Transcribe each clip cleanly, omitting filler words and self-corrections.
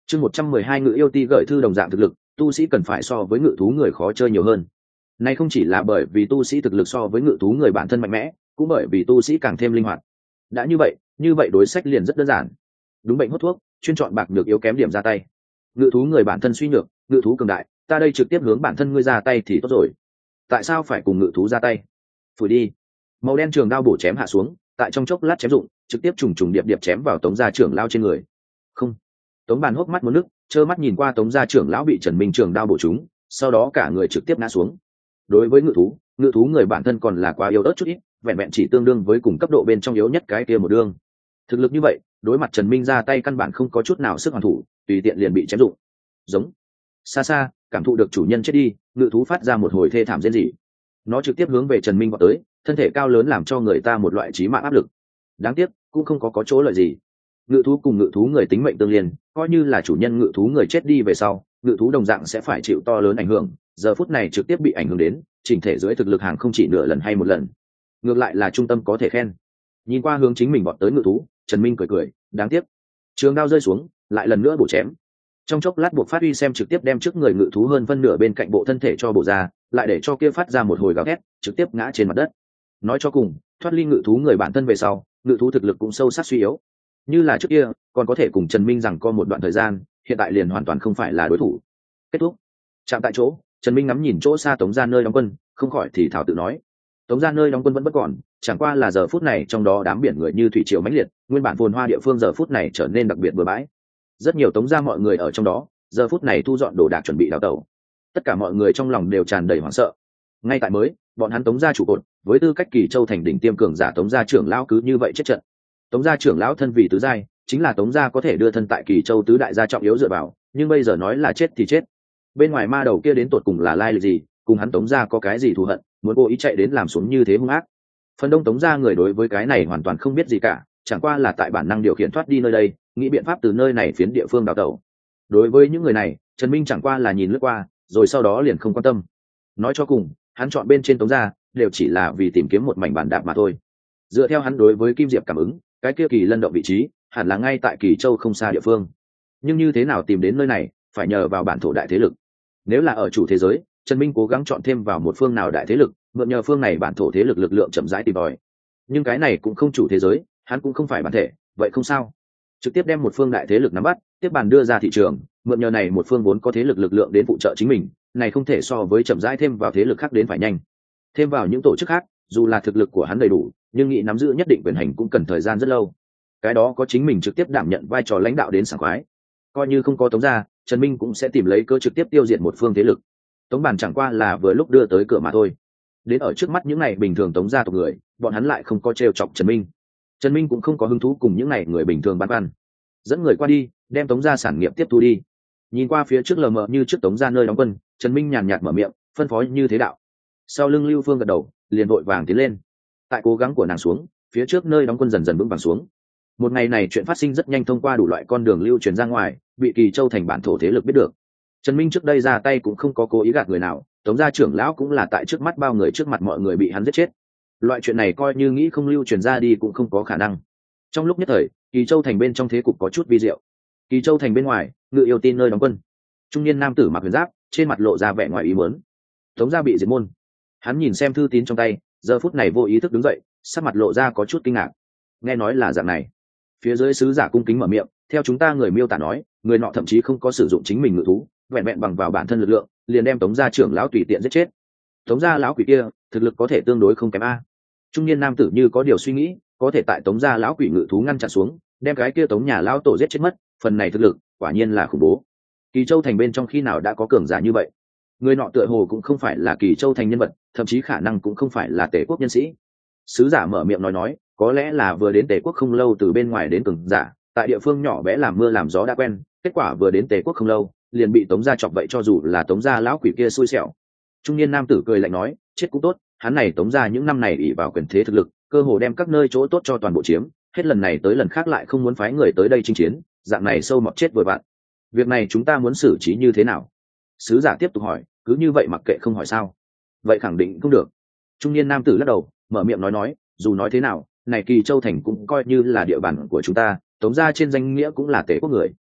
Chương 112 ngự yêu ti gửi thư đồng dạng thực lực, tu sĩ cần phải so với ngự thú người khó chơi nhiều hơn. Này không chỉ là bởi vì tu sĩ thực lực so với ngự thú người bản thân mạnh mẽ, cũng bởi vì tu sĩ càng thêm linh hoạt. Đã như vậy đối sách liền rất đơn giản. Đúng bệnh hốt thuốc, chuyên chọn bạc được yếu kém điểm ra tay. Ngự thú người bản thân suy nhược, ngự thú cường đại, ta đây trực tiếp hướng bản thân ngươi ra tay thì tốt rồi. Tại sao phải cùng ngự thú ra tay? Phủi đi. Màu đen trường đao bổ chém hạ xuống, tại trong chốc lát chém dụng, trực tiếp trùng trùng điệp điệp chém vào Tống gia trưởng lao trên người. Không. Tống Bàn hốc mắt muốn nước, trơ mắt nhìn qua Tống gia trưởng lão bị Trần Minh trường đao bổ trúng, sau đó cả người trực tiếp ngã xuống. Đối với ngự thú người bản thân còn là quá yếu ớt chút ít, vẹn vẹn chỉ tương đương với cùng cấp độ bên trong yếu nhất cái kia một đương. Thực lực như vậy, đối mặt Trần Minh ra tay căn bản không có chút nào sức hoàn thủ, tùy tiện liền bị chém dụng. Giống. Xa xa, cảm thụ được chủ nhân chết đi, ngự thú phát ra một hồi thê thảm rên rỉ. Nó trực tiếp hướng về Trần Minh vọt tới, thân thể cao lớn làm cho người ta một loại chí mạng áp lực. Đáng tiếc, cũng không có chỗ lợi gì. Ngự thú cùng ngự thú người tính mệnh tương liên, coi như là chủ nhân ngự thú người chết đi về sau, ngự thú đồng dạng sẽ phải chịu to lớn ảnh hưởng, giờ phút này trực tiếp bị ảnh hưởng đến, chỉnh thể dưới thực lực hàng không chỉ nửa lần hay một lần. Ngược lại là trung tâm có thể khen. Nhìn qua hướng chính mình vọt tới ngự thú, Trần Minh cười cười, đáng tiếc. Trường đao rơi xuống, lại lần nữa bổ chém. Trong chốc lát buộc phát uy xem trực tiếp đem trước người ngự thú hơn phân nửa bên cạnh bộ thân thể cho bổ ra, lại để cho kia phát ra một hồi gào thét, trực tiếp ngã trên mặt đất. Nói cho cùng, thoát ly ngự thú người bản thân về sau, ngự thú thực lực cũng sâu sắc suy yếu. Như là trước kia, còn có thể cùng Trần Minh rằng co một đoạn thời gian, hiện tại liền hoàn toàn không phải là đối thủ. Kết thúc. Chạm tại chỗ, Trần Minh ngắm nhìn chỗ xa Tống gia nơi đóng quân, không khỏi thì thảo tự nói: Tống gia nơi đóng quân vẫn bất còn, chẳng qua là giờ phút này trong đó đám biển người như thủy triều mãnh liệt, nguyên bản phồn hoa địa phương giờ phút này trở nên đặc biệt bừa bãi. Rất nhiều Tống gia mọi người ở trong đó, giờ phút này thu dọn đồ đạc chuẩn bị đào tẩu. Tất cả mọi người trong lòng đều tràn đầy hoảng sợ. Ngay tại mới, bọn hắn Tống gia trụ cột, với tư cách Kỳ Châu thành đỉnh tiêm cường giả Tống gia trưởng lão cứ như vậy chết trận. Tống gia trưởng lão thân vì tứ giai, chính là Tống gia có thể đưa thân tại Kỳ Châu tứ đại gia trọng yếu dựa vào, nhưng bây giờ nói là chết thì chết. Bên ngoài ma đầu kia đến tột cùng là lai lịch gì, cùng hắn Tống gia có cái gì thù hận, muốn cố ý chạy đến làm xuống như thế hung ác. Phần đông Tống gia người đối với cái này hoàn toàn không biết gì cả, chẳng qua là tại bản năng điều khiển thoát đi nơi đây, nghĩ biện pháp từ nơi này phiến địa phương đào tẩu. Đối với những người này, Trần Minh chẳng qua là nhìn lướt qua, rồi sau đó liền không quan tâm. Nói cho cùng, hắn chọn bên trên Tống gia đều chỉ là vì tìm kiếm một mảnh bản đạp mà thôi. Dựa theo hắn đối với Kim Diệp cảm ứng, cái kia Kỳ Lân động vị trí hẳn là ngay tại Kỳ Châu không xa địa phương. Nhưng như thế nào tìm đến nơi này, phải nhờ vào bản thổ đại thế lực. Nếu là ở chủ thế giới, Trần Minh cố gắng chọn thêm vào một phương nào đại thế lực, mượn nhờ phương này bản thổ thế lực lực lượng chậm rãi tìm tòi. Nhưng cái này cũng không chủ thế giới, hắn cũng không phải bản thể, vậy không sao. Trực tiếp đem một phương đại thế lực nắm bắt, tiếp bàn đưa ra thị trường, mượn nhờ này một phương vốn có thế lực lực lượng đến phụ trợ chính mình, này không thể so với chậm rãi thêm vào thế lực khác đến phải nhanh. Thêm vào những tổ chức khác, dù là thực lực của hắn đầy đủ, nhưng nghĩ nắm giữ nhất định quyền hành cũng cần thời gian rất lâu. Cái đó có chính mình trực tiếp đảm nhận vai trò lãnh đạo đến sảng khoái. Coi như không có Tống gia, Trần Minh cũng sẽ tìm lấy cơ trực tiếp tiêu diệt một phương thế lực. Tống Bản chẳng qua là vừa lúc đưa tới cửa mà thôi. Đến ở trước mắt những này bình thường Tống gia tộc người, bọn hắn lại không có trêu chọc Trần Minh. Trần Minh cũng không có hứng thú cùng những này người bình thường băn khoăn. Dẫn người qua đi, đem Tống gia sản nghiệp tiếp thu đi. Nhìn qua phía trước lờ mờ như trước Tống gia nơi đóng quân, Trần Minh nhàn nhạt mở miệng, phân phó như thế đạo. Sau lưng Lưu Phương gật đầu, liền vội vàng tiến lên. Tại cố gắng của nàng xuống, phía trước nơi đóng quân dần dần vững vàng xuống. Một ngày này chuyện phát sinh rất nhanh thông qua đủ loại con đường lưu truyền ra ngoài, bị Kỳ Châu thành bản thổ thế lực biết được. Trần Minh trước đây ra tay cũng không có cố ý gạt người nào, Tống gia trưởng lão cũng là tại trước mắt bao người trước mặt mọi người bị hắn giết chết. Loại chuyện này coi như nghĩ không lưu truyền ra đi cũng không có khả năng. Trong lúc nhất thời, Kỳ Châu thành bên trong thế cục có chút vi diệu. Kỳ Châu thành bên ngoài, ngự yêu tin nơi đóng quân. Trung niên nam tử mặc huyền giáp, trên mặt lộ ra vẻ ngoài ý muốn. Tống gia bị diệt môn. Hắn nhìn xem thư tín trong tay, giờ phút này vô ý thức đứng dậy, sắc mặt lộ ra có chút kinh ngạc. Nghe nói là dạng này. Phía dưới sứ giả cung kính mở miệng, theo chúng ta người miêu tả nói, người nọ thậm chí không có sử dụng chính mình ngự thú, vẹn vẹn bằng vào bản thân lực lượng, liền đem Tống gia trưởng lão tùy tiện giết chết. Tống gia lão quỷ kia, thực lực có thể tương đối không kém a. Trung niên nam tử như có điều suy nghĩ, có thể tại Tống gia lão quỷ ngự thú ngăn chặn xuống, đem cái kia Tống nhà lão tổ giết chết mất, phần này thực lực quả nhiên là khủng bố. Kỳ Châu thành bên trong khi nào đã có cường giả như vậy? Người nọ tựa hồ cũng không phải là Kỳ Châu thành nhân vật, thậm chí khả năng cũng không phải là Tề quốc nhân sĩ. Sứ giả mở miệng nói, có lẽ là vừa đến Tề quốc không lâu từ bên ngoài đến cường giả, tại địa phương nhỏ bé làm mưa làm gió đã quen, kết quả vừa đến Tề quốc không lâu, liền bị Tống gia chọc vậy, cho dù là Tống gia lão quỷ kia xui xẻo. Trung niên nam tử cười lạnh nói, chết cũng tốt, hắn này Tống gia những năm này ỷ vào quyền thế thực lực, cơ hồ đem các nơi chỗ tốt cho toàn bộ chiếm, hết lần này tới lần khác lại không muốn phái người tới đây chinh chiến, dạng này sâu mọt chết vội vặn. Việc này chúng ta muốn xử trí như thế nào? Sứ giả tiếp tục hỏi, cứ như vậy mặc kệ không hỏi sao? Vậy khẳng định không được. Trung niên nam tử lắc đầu, mở miệng nói, dù nói thế nào, này Kỳ Châu thành cũng coi như là địa bàn của chúng ta, Tống gia trên danh nghĩa cũng là Tề quốc người.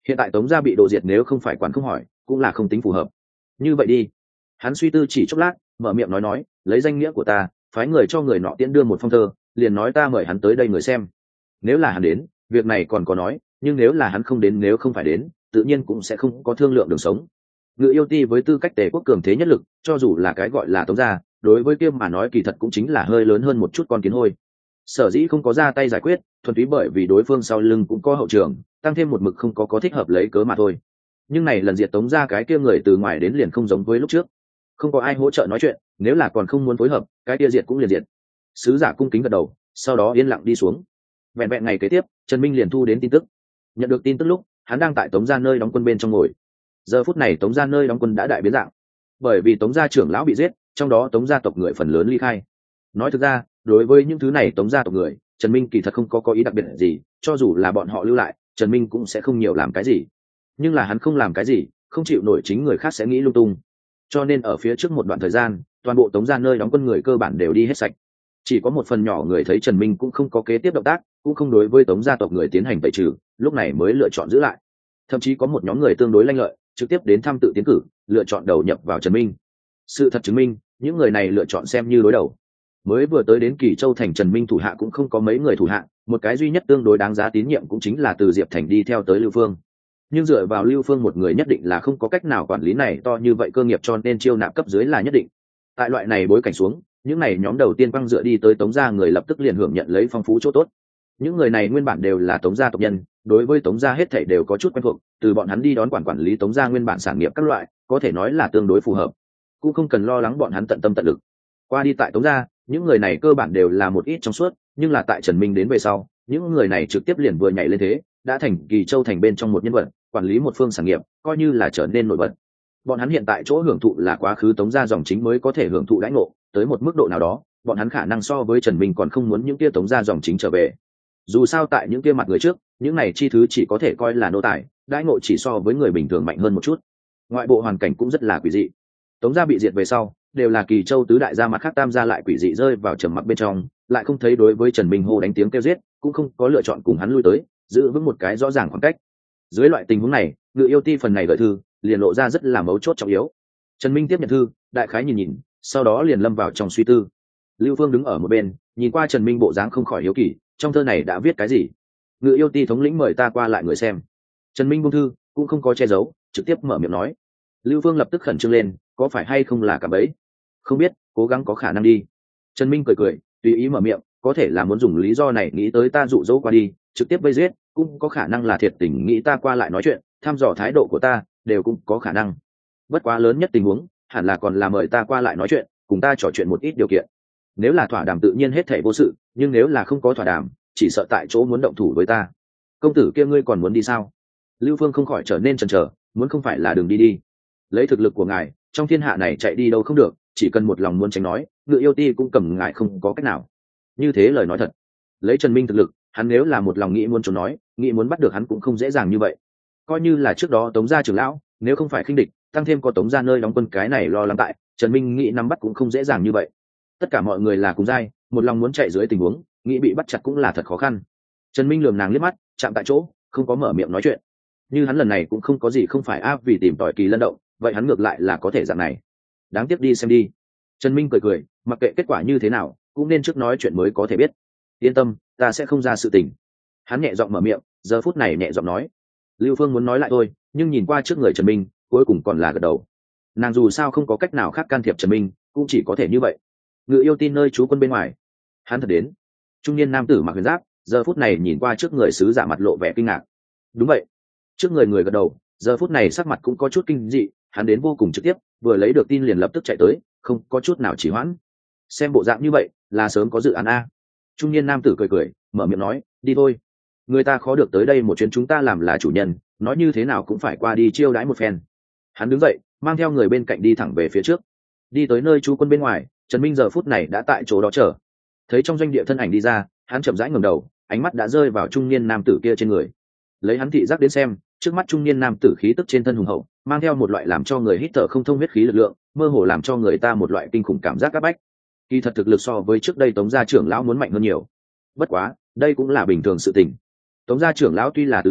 Hiện tại Tống gia bị đồ diệt, nếu không phải quản không hỏi cũng là không tính phù hợp. Như vậy đi. Hắn suy tư chỉ chốc lát, mở miệng nói, lấy danh nghĩa của ta phái người cho người nọ tiễn đưa một phong thơ, liền nói ta mời hắn tới đây người xem. Nếu là hắn đến, việc này còn có nói, nhưng nếu là hắn không đến, nếu không phải đến, tự nhiên cũng sẽ không có thương lượng đường sống. Ngự yêu ti với tư cách tề quốc cường thế nhất lực, cho dù là cái gọi là Tống gia, đối với kia mà nói kỳ thật cũng chính là hơi lớn hơn một chút con kiến hôi. Sở dĩ không có ra tay giải quyết, thuần túy bởi vì đối phương sau lưng cũng có hậu trường, tăng thêm một mực không có thích hợp lấy cớ mà thôi. Nhưng này lần diệt Tống gia cái kia người từ ngoài đến liền không giống với lúc trước, không có ai hỗ trợ nói chuyện, nếu là còn không muốn phối hợp, cái kia diệt cũng liền diệt. Sứ giả cung kính gật đầu, sau đó yên lặng đi xuống. Vẹn vẹn ngày kế tiếp, Trần Minh liền thu đến tin tức. Nhận được tin tức lúc, hắn đang tại Tống gia nơi đóng quân bên trong ngồi. Giờ phút này Tống gia nơi đóng quân đã đại biến dạng, bởi vì Tống gia trưởng lão bị giết, trong đó Tống gia tộc người phần lớn ly khai. Nói thực ra, đối với những thứ này Tống gia tộc người, Trần Minh kỳ thật không có ý đặc biệt gì, cho dù là bọn họ lưu lại, Trần Minh cũng sẽ không nhiều làm cái gì. Nhưng là hắn không làm cái gì, không chịu nổi chính người khác sẽ nghĩ lung tung. Cho nên ở phía trước một đoạn thời gian, toàn bộ Tống gia nơi đóng quân người cơ bản đều đi hết sạch. Chỉ có một phần nhỏ người thấy Trần Minh cũng không có kế tiếp động tác, cũng không đối với Tống gia tộc người tiến hành tẩy trừ, lúc này mới lựa chọn giữ lại. Thậm chí có một nhóm người tương đối lanh lợi, trực tiếp đến thăm tự tiến cử, lựa chọn đầu nhập vào Trần Minh. Sự thật chứng minh, những người này lựa chọn xem như đối đầu. Mới vừa tới đến Kỳ Châu thành, Trần Minh thủ hạ cũng không có mấy người thủ hạ, một cái duy nhất tương đối đáng giá tín nhiệm cũng chính là từ Diệp Thành đi theo tới Lưu Phương. Nhưng dựa vào Lưu Phương một người nhất định là không có cách nào quản lý này to như vậy cơ nghiệp, cho nên chiêu nạp cấp dưới là nhất định. Tại loại này bối cảnh xuống, những này nhóm đầu tiên băng dựa đi tới Tống gia người lập tức liền hưởng nhận lấy phong phú chỗ tốt. Những người này nguyên bản đều là Tống gia tộc nhân, đối với Tống gia hết thảy đều có chút quen thuộc, từ bọn hắn đi đón quản lý Tống gia nguyên bản sản nghiệp các loại, có thể nói là tương đối phù hợp, cũng không cần lo lắng bọn hắn tận tâm tận lực. Qua đi tại Tống gia, những người này cơ bản đều là một ít trong suốt, nhưng là tại Trần Minh đến về sau, những người này trực tiếp liền vừa nhảy lên thế, đã thành Kỳ Châu thành bên trong một nhân vật, quản lý một phương sản nghiệp, coi như là trở nên nổi bật. Bọn hắn hiện tại chỗ hưởng thụ là quá khứ Tống gia dòng chính mới có thể hưởng thụ đãi ngộ, tới một mức độ nào đó, bọn hắn khả năng so với Trần Minh còn không muốn những kia Tống gia dòng chính trở về. Dù sao tại những kia mặt người trước, những này chi thứ chỉ có thể coi là nô tài, đãi ngộ chỉ so với người bình thường mạnh hơn một chút. Ngoại bộ hoàn cảnh cũng rất là quỷ dị. Tống gia bị diệt về sau, đều là Kỳ Châu tứ đại gia, mặt khác tam gia lại quỷ dị rơi vào trầm mặc bên trong, lại không thấy đối với Trần Minh hô đánh tiếng kêu giết, cũng không có lựa chọn cùng hắn lui tới, giữ vững một cái rõ ràng khoảng cách. Dưới loại tình huống này, Ngự yêu ti phần này gửi thư liền lộ ra rất là mấu chốt trọng yếu. Trần Minh tiếp nhận thư, đại khái nhìn, sau đó liền lâm vào trong suy tư. Lưu Phương đứng ở một bên, nhìn qua Trần Minh bộ dáng không khỏi hiếu kỳ, trong thơ này đã viết cái gì? Ngự yêu ti thống lĩnh mời ta qua lại người xem. Trần Minh buông thư, cũng không có che giấu, trực tiếp mở miệng nói. Lưu Phương lập tức khẩn trương lên, có phải hay không là cả bẫy? Không biết, cố gắng có khả năng đi. Trần Minh cười, tùy ý mở miệng, có thể là muốn dùng lý do này nghĩ tới ta dụ dỗ qua đi, trực tiếp vây giết, cũng có khả năng là thiệt tình nghĩ ta qua lại nói chuyện, thăm dò thái độ của ta, đều cũng có khả năng. Bất quá lớn nhất tình huống, hẳn là còn là mời ta qua lại nói chuyện, cùng ta trò chuyện một ít điều kiện. Nếu là thỏa đàm tự nhiên hết thảy vô sự, nhưng nếu là không có thỏa đàm, chỉ sợ tại chỗ muốn động thủ với ta. Công tử kia ngươi còn muốn đi sao? Lưu Phương không khỏi trở nên chần chờ, muốn không phải là đường đi. Lấy thực lực của ngài, trong thiên hạ này chạy đi đâu không được, chỉ cần một lòng muốn tránh nói, Ngự yêu ti cũng cầm ngài không có cách nào. Như thế lời nói thật. Lấy Trần Minh thực lực, hắn nếu là một lòng nghĩ muốn trốn nói, nghĩ muốn bắt được hắn cũng không dễ dàng như vậy. Coi như là trước đó Tống gia trưởng lão, nếu không phải khinh địch, tăng thêm có Tống gia nơi đóng quân cái này lo lắng tại, Trần Minh nghĩ nắm bắt cũng không dễ dàng như vậy. Tất cả mọi người là cùng giai, một lòng muốn chạy dưới tình huống, nghĩ bị bắt chặt cũng là thật khó khăn. Trần Minh lườm nàng liếc mắt, chạm tại chỗ, không có mở miệng nói chuyện. Như hắn lần này cũng không có gì không phải áp vì tìm tòi kỳ lân động, vậy hắn ngược lại là có thể dạng này. Đáng tiếc đi xem đi. Trần Minh cười, mặc kệ kết quả như thế nào, cũng nên trước nói chuyện mới có thể biết. Yên tâm, ta sẽ không ra sự tình. Hắn nhẹ giọng mở miệng, giờ phút này nhẹ giọng nói. Lưu Phương muốn nói lại thôi, nhưng nhìn qua trước người Trần Minh, cuối cùng còn là gật đầu. Nàng dù sao không có cách nào khác can thiệp Trần Minh, cũng chỉ có thể như vậy. Ngự yêu tin nơi trú quân bên ngoài, hắn thật đến. Trung niên nam tử mặc huyền giáp, giờ phút này nhìn qua trước người sứ giả mặt lộ vẻ kinh ngạc. Đúng vậy. Trước người gật đầu, giờ phút này sắc mặt cũng có chút kinh dị, hắn đến vô cùng trực tiếp, vừa lấy được tin liền lập tức chạy tới, không có chút nào trì hoãn. Xem bộ dạng như vậy, là sớm có dự án a. Trung niên nam tử cười, mở miệng nói, đi thôi. Người ta khó được tới đây một chuyến, chúng ta làm là chủ nhân, nói như thế nào cũng phải qua đi chiêu đãi một phen. Hắn đứng dậy, mang theo người bên cạnh đi thẳng về phía trước. Đi tới nơi trú quân bên ngoài, Trần Minh giờ phút này đã tại chỗ đó chờ. Thấy trong doanh địa thân ảnh đi ra, hắn chậm rãi ngẩng đầu, ánh mắt đã rơi vào trung niên nam tử kia trên người. Lấy hắn thị giác đến xem, trước mắt trung niên nam tử khí tức trên thân hùng hậu, mang theo một loại làm cho người hít thở không thông huyết khí lực lượng, mơ hồ làm cho người ta một loại kinh khủng cảm giác áp bách. Kỳ thật thực lực so với trước đây Tống gia trưởng lão muốn mạnh hơn nhiều. Bất quá, đây cũng là bình thường sự tình. Tống gia trưởng lão tuy là tứ giai,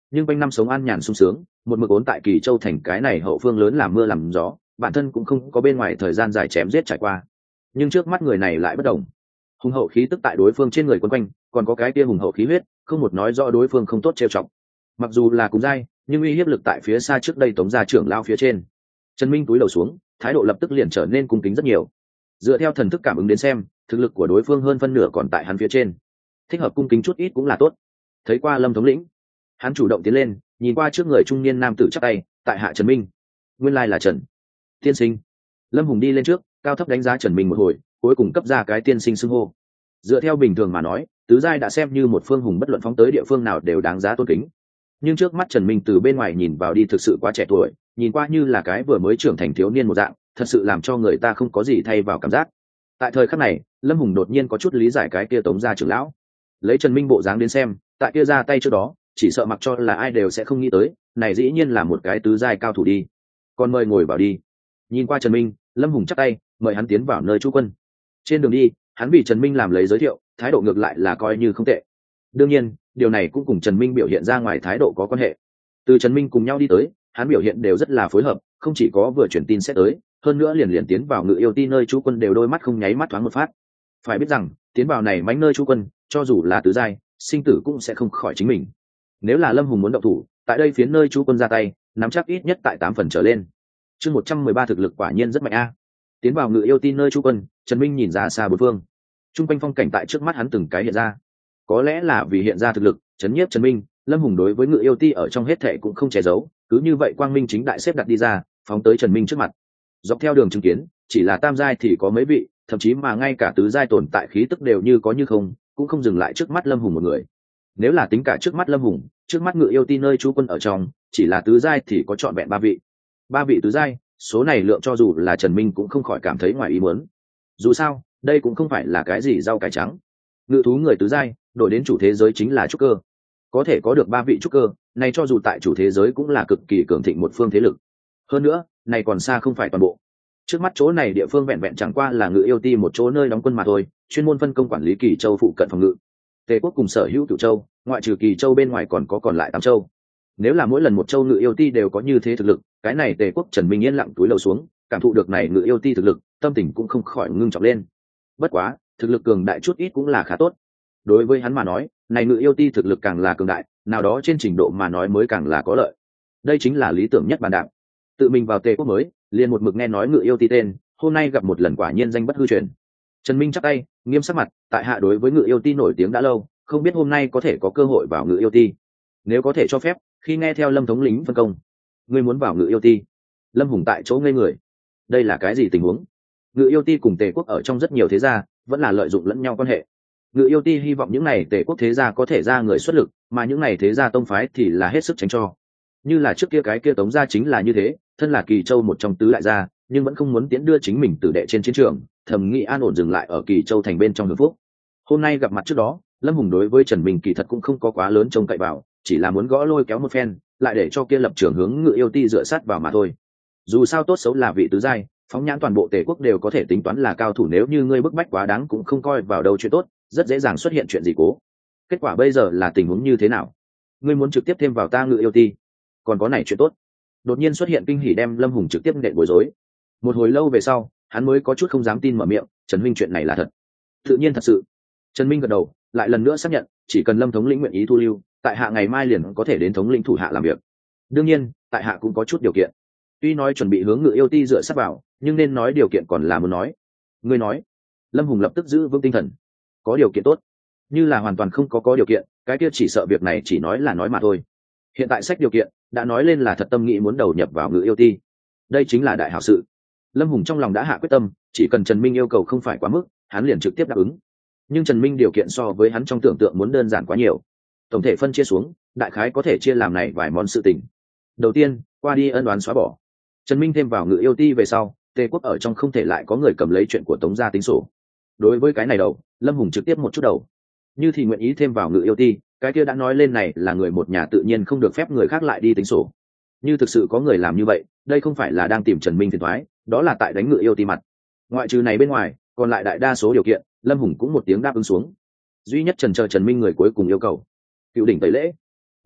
nhưng quanh năm sống an nhàn sung sướng, một mực ốn tại Kỳ Châu thành cái này hậu phương lớn làm mưa làm gió, bản thân cũng không có bên ngoài thời gian dài chém giết trải qua. Nhưng trước mắt người này lại bất đồng, hùng hậu khí tức tại đối phương trên người quấn quanh, còn có cái kia hùng hậu khí huyết, không một nói rõ đối phương không tốt trêu chọc. Mặc dù là cùng giai, nhưng uy hiếp lực tại phía xa trước đây tống gia trưởng lao phía trên. Trần Minh túi đầu xuống, thái độ lập tức liền trở nên cung kính rất nhiều. Dựa theo thần thức cảm ứng đến xem, thực lực của đối phương hơn phân nửa còn tại hắn phía trên, thích hợp cung kính chút ít cũng là tốt. Thấy qua Lâm thống lĩnh, hắn chủ động tiến lên, nhìn qua trước người trung niên nam tử chắp tay, tại hạ Trần Minh. Nguyên lai là Trần tiên sinh. Lâm Hùng đi lên trước, cao thấp đánh giá Trần Minh một hồi, cuối cùng cấp ra cái tiên sinh xưng hô. Dựa theo bình thường mà nói, tứ giai đã xem như một phương hùng, bất luận phóng tới địa phương nào đều đáng giá tôn kính. Nhưng trước mắt Trần Minh từ bên ngoài nhìn vào đi thực sự quá trẻ tuổi, nhìn qua như là cái vừa mới trưởng thành thiếu niên một dạng, thật sự làm cho người ta không có gì thay vào cảm giác. Tại thời khắc này, Lâm Hùng đột nhiên có chút lý giải cái kia tống gia trưởng lão. Lấy Trần Minh bộ dáng đến xem, tại kia ra tay trước đó, chỉ sợ mặc cho là ai đều sẽ không nghĩ tới, này dĩ nhiên là một cái tứ giai cao thủ đi. Còn mời ngồi vào đi. Nhìn qua Trần Minh, Lâm Hùng chắp tay, mời hắn tiến vào nơi trú quân. Trên đường đi, hắn vì Trần Minh làm lấy giới thiệu, thái độ ngược lại là coi như không tệ. Đương nhiên, điều này cũng cùng Trần Minh biểu hiện ra ngoài thái độ có quan hệ. Từ Trần Minh cùng nhau đi tới, hắn biểu hiện đều rất là phối hợp, không chỉ có vừa chuyển tin sẽ tới, hơn nữa liền tiến vào Ngự Yêu Ti nơi trú quân đều đôi mắt không nháy mắt thoáng một phát. Phải biết rằng, tiến vào này mánh nơi trú quân, cho dù là tứ giai, sinh tử cũng sẽ không khỏi chính mình. Nếu là Lâm Hùng muốn động thủ, tại đây phía nơi trú quân ra tay, nắm chắc ít nhất tại 8 phần trở lên. Chương 113 thực lực quả nhiên rất mạnh a. Tiến vào Ngự Yêu Ti nơi trú quân, Trần Minh nhìn ra xa bốn phương. Trung quanh phong cảnh tại trước mắt hắn từng cái hiện ra. Có lẽ là vì hiện ra thực lực, chấn nhiếp Trần Minh, Lâm Hùng đối với Ngự Yêu Ti ở trong hết thệ cũng không che giấu, cứ như vậy quang minh chính đại xếp đặt đi ra, phóng tới Trần Minh trước mặt. Dọc theo đường chứng kiến, chỉ là tam giai thì có mấy vị, thậm chí mà ngay cả tứ giai tồn tại khí tức đều như có như không, cũng không dừng lại trước mắt Lâm Hùng một người. Nếu là tính cả trước mắt Lâm Hùng, trước mắt Ngự Yêu Ti nơi trú quân ở trong, chỉ là tứ giai thì có trọn vẹn 3 vị. 3 vị tứ giai, số này lượng cho dù là Trần Minh cũng không khỏi cảm thấy ngoài ý muốn. Dù sao, đây cũng không phải là cái gì rau cải trắng. Ngự thú người tứ giai, đổi đến chủ thế giới chính là trúc cơ. Có thể có được 3 vị trúc cơ, này cho dù tại chủ thế giới cũng là cực kỳ cường thịnh một phương thế lực. Hơn nữa, này còn xa không phải toàn bộ. Trước mắt chỗ này địa phương vẹn vẹn chẳng qua là Ngự Yêu Ti một chỗ nơi đóng quân mà thôi, chuyên môn phân công quản lý Kỳ Châu phụ cận phòng ngự. Tề quốc cùng sở hữu Cửu Châu, ngoại trừ Kỳ Châu bên ngoài còn lại 8 châu. Nếu là mỗi lần một châu Ngự Yêu Ti đều có như thế thực lực, cái này Tề quốc Trần Minh yên lặng túi lầu xuống, cảm thụ được này Ngự Yêu Ti thực lực, tâm tình cũng không khỏi ngưng trọng lên. Bất quá, thực lực cường đại chút ít cũng là khá tốt. Đối với hắn mà nói, này Ngự Yêu Ti thực lực càng là cường đại, nào đó trên trình độ mà nói mới càng là có lợi. Đây chính là lý tưởng nhất bàn đạp. Tự mình vào Tề quốc mới, liền một mực nghe nói Ngự Yêu Ti tên, hôm nay gặp một lần quả nhiên danh bất hư truyền. Trần Minh chắp tay, nghiêm sắc mặt, tại hạ đối với Ngự Yêu Ti nổi tiếng đã lâu, không biết hôm nay có thể có cơ hội vào Ngự Yêu Ti. Nếu có thể cho phép, khi nghe theo Lâm thống lĩnh phân công, ngươi muốn vào Ngự Yêu Ti. Lâm Hùng tại chỗ ngây người. Đây là cái gì tình huống? Ngự Yêu Ti cùng Tề quốc ở trong rất nhiều thế gia, vẫn là lợi dụng lẫn nhau quan hệ. Ngự Yêu Ti hy vọng những này Tề quốc thế gia có thể ra người xuất lực, mà những này thế gia tông phái thì là hết sức tránh cho. Như là trước kia cái kia Tống gia chính là như thế, thân là Kỳ Châu một trong tứ đại gia, nhưng vẫn không muốn tiễn đưa chính mình tử đệ trên chiến trường, thầm nghĩ an ổn dừng lại ở Kỳ Châu thành bên trong hưởng phúc. Hôm nay gặp mặt trước đó, Lâm Hùng đối với Trần Minh kỳ thật cũng không có quá lớn trông cậy vào, chỉ là muốn gõ lôi kéo một phen, lại để cho kia lập trường hướng Ngự Yêu Ti dựa sát vào mà thôi. Dù sao tốt xấu là vị tứ giai, phóng nhãn toàn bộ Tề quốc đều có thể tính toán là cao thủ, nếu như ngươi bức bách quá đáng cũng không coi vào đâu chuyện tốt, rất dễ dàng xuất hiện chuyện gì cố. Kết quả bây giờ là tình huống như thế nào? Ngươi muốn trực tiếp thêm vào ta Ngự Yêu Ti, còn có này chuyện tốt? Đột nhiên xuất hiện kinh hỉ đem Lâm Hùng trực tiếp nện bối rối. Một hồi lâu về sau, hắn mới có chút không dám tin mở miệng, Trần Minh chuyện này là thật? Tự nhiên thật sự. Trần Minh gật đầu, lại lần nữa xác nhận, chỉ cần Lâm thống lĩnh nguyện ý thu lưu, tại hạ ngày mai liền có thể đến thống lĩnh thủ hạ làm việc. Đương nhiên, tại hạ cũng có chút điều kiện. Tuy nói chuẩn bị hướng Ngự Yêu Ti dựa sát vào, nhưng nên nói điều kiện còn là muốn nói. Ngươi nói? Lâm Hùng lập tức giữ vững tinh thần. Có điều kiện tốt? Như là hoàn toàn không có điều kiện, cái kia chỉ sợ việc này chỉ nói là nói mà thôi. Hiện tại sách điều kiện đã nói lên là thật tâm nghĩ muốn đầu nhập vào Ngự Yêu Ti. Đây chính là đại hảo sự. Lâm Hùng trong lòng đã hạ quyết tâm, chỉ cần Trần Minh yêu cầu không phải quá mức, hắn liền trực tiếp đáp ứng. Nhưng Trần Minh điều kiện so với hắn trong tưởng tượng muốn đơn giản quá nhiều. Tổng thể phân chia xuống, đại khái có thể chia làm này vài món sự tình. Đầu tiên, qua đi ân oán xóa bỏ. Trần Minh thêm vào Ngự Yêu Ti về sau, Tề quốc ở trong không thể lại có người cầm lấy chuyện của Tống gia tính sổ. Đối với cái này đầu, Lâm Hùng trực tiếp một chút đầu. Như thì nguyện ý thêm vào Ngự Yêu Ti, cái kia đã nói lên này là người một nhà, tự nhiên không được phép người khác lại đi tính sổ. Như thực sự có người làm như vậy, đây không phải là đang tìm Trần Minh phiền toái, đó là tại đánh Ngự Yêu Ti mặt. Ngoại trừ này bên ngoài, còn lại đại đa số điều kiện, Lâm Hùng cũng một tiếng đáp ứng xuống. Duy nhất trần Minh người cuối cùng yêu cầu cựu đỉnh tẩy lễ.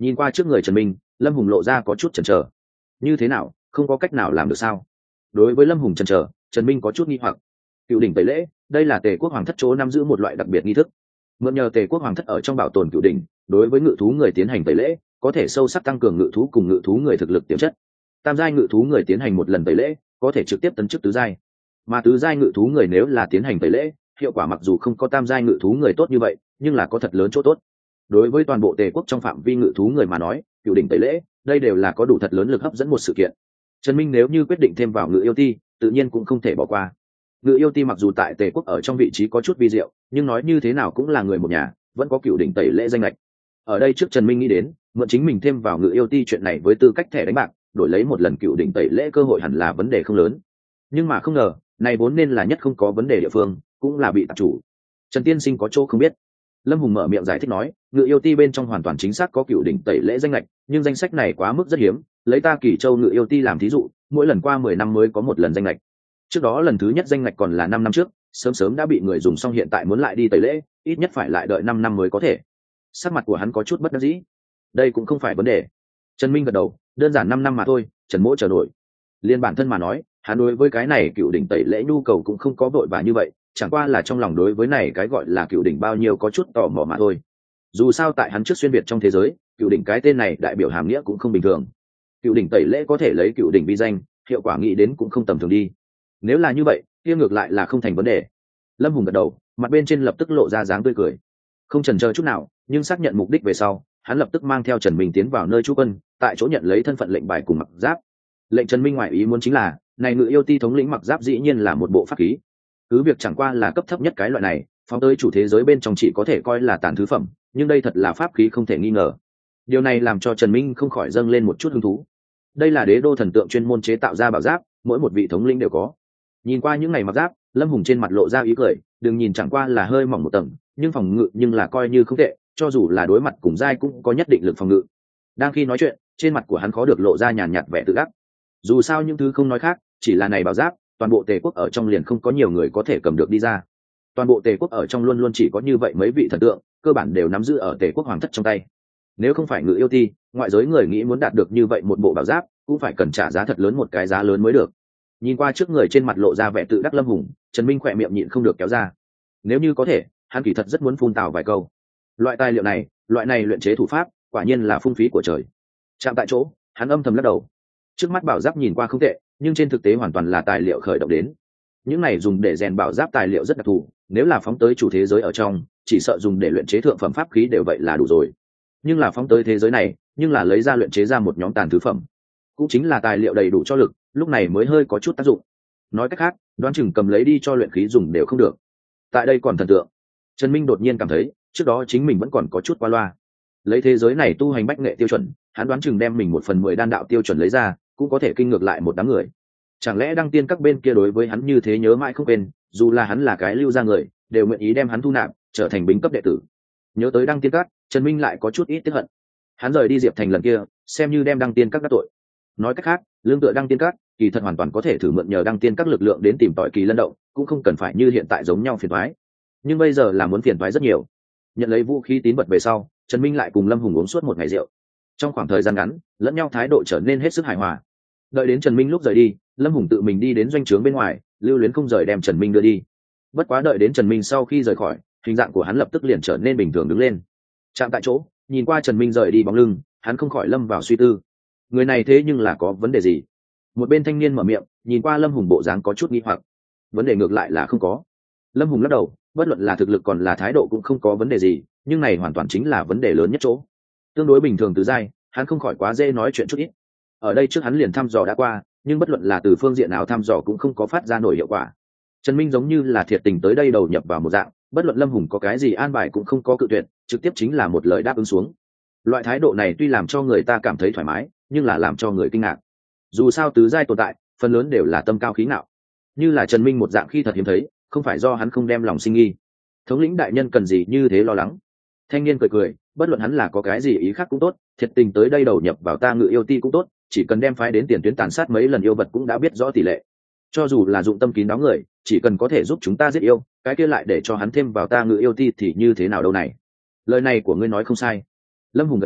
Nhìn qua trước người Trần Minh, Lâm Hùng lộ ra có chút chần chờ. Như thế nào, không có cách nào làm được sao? Đối với Lâm Hùng chần chờ, Trần Minh có chút nghi hoặc. Cựu đỉnh tẩy lễ, đây là Tề quốc hoàng thất chỗ nắm giữ một loại đặc biệt nghi thức. Mượn nhờ Tề quốc hoàng thất ở trong bảo tồn cựu đỉnh, đối với ngự thú người tiến hành tẩy lễ, có thể sâu sắc tăng cường ngự thú cùng ngự thú người thực lực tiềm chất. Tam giai ngự thú người tiến hành một lần tẩy lễ, có thể trực tiếp tấn chức tứ giai. Mà tứ giai ngự thú người nếu là tiến hành tẩy lễ, hiệu quả mặc dù không có tam giai ngự thú người tốt như vậy, nhưng là có thật lớn chỗ tốt. Đối với toàn bộ Tề quốc trong phạm vi ngự thú người mà nói, cựu đỉnh tẩy lễ, đây đều là có đủ thật lớn lực hấp dẫn một sự kiện. Trần Minh nếu như quyết định thêm vào ngự yêu ti, tự nhiên cũng không thể bỏ qua. Ngự yêu ti mặc dù tại Tề quốc ở trong vị trí có chút vi diệu, nhưng nói như thế nào cũng là người một nhà, vẫn có cựu đỉnh tẩy lễ danh lệch. Ở đây trước Trần Minh nghĩ đến, mượn chính mình thêm vào ngự yêu ti chuyện này với tư cách thẻ đánh bạc, đổi lấy một lần cựu đỉnh tẩy lễ cơ hội hẳn là vấn đề không lớn. Nhưng mà không ngờ, này vốn nên là nhất không có vấn đề địa phương, cũng là bị tạp chủ. Trần tiên sinh có chỗ không biết. Lâm Hùng mở miệng giải thích nói, ngự yêu ti bên trong hoàn toàn chính xác có cựu đỉnh tẩy lễ danh lệch, nhưng danh sách này quá mức rất hiếm, lấy ta Kỳ Châu ngự yêu ti làm thí dụ, mỗi lần qua 10 năm mới có một lần danh lệch. Trước đó lần thứ nhất danh lệch còn là 5 năm trước, sớm sớm đã bị người dùng xong, hiện tại muốn lại đi tẩy lễ, ít nhất phải lại đợi 5 năm mới có thể. Sắc mặt của hắn có chút bất đắc dĩ. Đây cũng không phải vấn đề. Trần Minh gật đầu, đơn giản 5 năm mà thôi, Trần Mỗ chờ nổi. Liên bản thân mà nói, hắn đối với cái này cựu đỉnh tẩy lễ nhu cầu cũng không có vội vã như vậy, chẳng qua là trong lòng đối với này cái gọi là cựu đỉnh bao nhiêu có chút tò mò mà thôi. Dù sao tại hắn trước xuyên việt trong thế giới, cựu đỉnh cái tên này đại biểu hàm nghĩa cũng không bình thường. Cựu đỉnh tẩy lễ có thể lấy cựu đỉnh vi danh, hiệu quả nghĩ đến cũng không tầm thường đi. Nếu là như vậy, kia ngược lại là không thành vấn đề. Lâm Hùng gật đầu, mặt bên trên lập tức lộ ra dáng tươi cười. Không chần chờ chút nào, nhưng xác nhận mục đích về sau, hắn lập tức mang theo Trần Minh tiến vào nơi trú quân, tại chỗ nhận lấy thân phận lệnh bài cùng mặc giáp. Lệnh Trần Minh ngoại ý muốn chính là, này ngự yêu ti thống lĩnh mặc giáp dĩ nhiên là một bộ pháp khí. Cứ việc chẳng qua là cấp thấp nhất cái loại này, phóng tới chủ thế giới bên trong chỉ có thể coi là tàn thứ phẩm, nhưng đây thật là pháp khí không thể nghi ngờ. Điều này làm cho Trần Minh không khỏi dâng lên một chút hứng thú. Đây là đế đô thần tượng chuyên môn chế tạo ra bảo giáp, mỗi một vị thống lĩnh đều có. Nhìn qua những ngày mặc giáp, Lâm Hùng trên mặt lộ ra ý cười, đừng nhìn chẳng qua là hơi mỏng một tầng, nhưng phòng ngự nhưng là coi như không tệ, cho dù là đối mặt cùng giai cũng có nhất định lực phòng ngự. Đang khi nói chuyện, trên mặt của hắn khó được lộ ra nhàn nhạt vẻ tự đắc. Dù sao những thứ không nói khác, chỉ là này bảo giáp, toàn bộ Tề quốc ở trong liền không có nhiều người có thể cầm được đi ra. Toàn bộ Tề quốc ở trong luôn luôn chỉ có như vậy mấy vị thần tượng, cơ bản đều nắm giữ ở Tề quốc hoàng thất trong tay. Nếu không phải ngự yêu ti, ngoại giới người nghĩ muốn đạt được như vậy một bộ bảo giáp, cũng phải cần trả giá thật lớn, một cái giá lớn mới được. Nhìn qua trước người trên mặt lộ ra vẻ tự đắc Lâm Hùng, Trần Minh khỏe miệng nhịn không được kéo ra. Nếu như có thể, hắn kỳ thật rất muốn phun tào vài câu. Loại tài liệu này, loại này luyện chế thủ pháp, quả nhiên là phung phí của trời. Chạm tại chỗ, hắn âm thầm lắc đầu. Trước mắt bảo giáp nhìn qua không tệ, nhưng trên thực tế hoàn toàn là tài liệu khởi động đến. Những này dùng để rèn bảo giáp tài liệu rất đặc thù, nếu là phóng tới chủ thế giới ở trong, chỉ sợ dùng để luyện chế thượng phẩm pháp khí đều vậy là đủ rồi. Nhưng là phóng tới thế giới này, nhưng là lấy ra luyện chế ra một nhóm tàn thứ phẩm, cũng chính là tài liệu đầy đủ cho lực, lúc này mới hơi có chút tác dụng. Nói cách khác, đoán chừng cầm lấy đi cho luyện khí dùng đều không được. Tại đây còn thần tượng. Trần Minh đột nhiên cảm thấy, trước đó chính mình vẫn còn có chút qua loa. Lấy thế giới này tu hành bách nghệ tiêu chuẩn, hắn đoán chừng đem mình 1/10 đan đạo tiêu chuẩn lấy ra, cũng có thể kinh ngược lại một đám người. Chẳng lẽ đăng tiên các bên kia đối với hắn như thế nhớ mãi không quên, dù là hắn là cái lưu ra người, đều nguyện ý đem hắn thu nạp, trở thành bính cấp đệ tử. Nhớ tới đăng tiên các, Trần Minh lại có chút ít tiếc hận. Hắn rời đi Diệp Thành lần kia, xem như đem đăng tiên các đắc tội. Nói cách khác, lương tựa đăng tiên các, kỳ thật hoàn toàn có thể thử mượn nhờ đăng tiên các lực lượng đến tìm tòi kỳ lân động, cũng không cần phải như hiện tại giống nhau phiền toái. Nhưng bây giờ là muốn phiền toái rất nhiều. Nhận lấy vũ khí tín vật về sau, Trần Minh lại cùng Lâm Hùng uống suốt một ngày rượu. Trong khoảng thời gian ngắn, lẫn nhau thái độ trở nên hết sức hài hòa. Đợi đến Trần Minh lúc rời đi, Lâm Hùng tự mình đi đến doanh trướng bên ngoài, lưu luyến không rời đem Trần Minh đưa đi. Bất quá đợi đến Trần Minh sau khi rời khỏi, hình dạng của hắn lập tức liền trở nên bình thường đứng lên. Chạm tại chỗ, nhìn qua Trần Minh rời đi bóng lưng, hắn không khỏi lâm vào suy tư. Người này thế nhưng là có vấn đề gì? Một bên thanh niên mở miệng, nhìn qua Lâm Hùng bộ dáng có chút nghi hoặc. Vấn đề ngược lại là không có. Lâm Hùng lắc đầu, bất luận là thực lực còn là thái độ cũng không có vấn đề gì, nhưng này hoàn toàn chính là vấn đề lớn nhất chỗ. Tương đối bình thường tứ giai, hắn không khỏi quá dễ nói chuyện chút ít. Ở đây trước hắn liền thăm dò đã qua, nhưng bất luận là từ phương diện nào thăm dò cũng không có phát ra nổi hiệu quả. Trần Minh giống như là thiệt tình tới đây đầu nhập vào một dạng, bất luận Lâm Hùng có cái gì an bài cũng không có cự tuyệt, trực tiếp chính là một lời đáp ứng xuống. Loại thái độ này tuy làm cho người ta cảm thấy thoải mái, nhưng là làm cho người kinh ngạc. Dù sao tứ giai tồn tại, phần lớn đều là tâm cao khí ngạo. Như là Trần Minh một dạng khi thật hiếm thấy, không phải do hắn không đem lòng sinh nghi. Thống lĩnh đại nhân cần gì như thế lo lắng? Thanh niên cười cười, bất luận hắn là có cái gì ý khác cũng tốt, thiệt tình tới đây đầu nhập vào ta ngự yêu ti cũng tốt, chỉ cần đem phái đến tiền tuyến tàn sát mấy lần yêu vật cũng đã biết rõ tỷ lệ. Cho dù là dụng tâm kín đáo người, chỉ cần có thể giúp chúng ta giết yêu, cái kia lại để cho hắn thêm vào ta ngự yêu ti thì như thế nào đâu này? Lời này của ngươi nói không sai. Lâm Hùng gật đầu,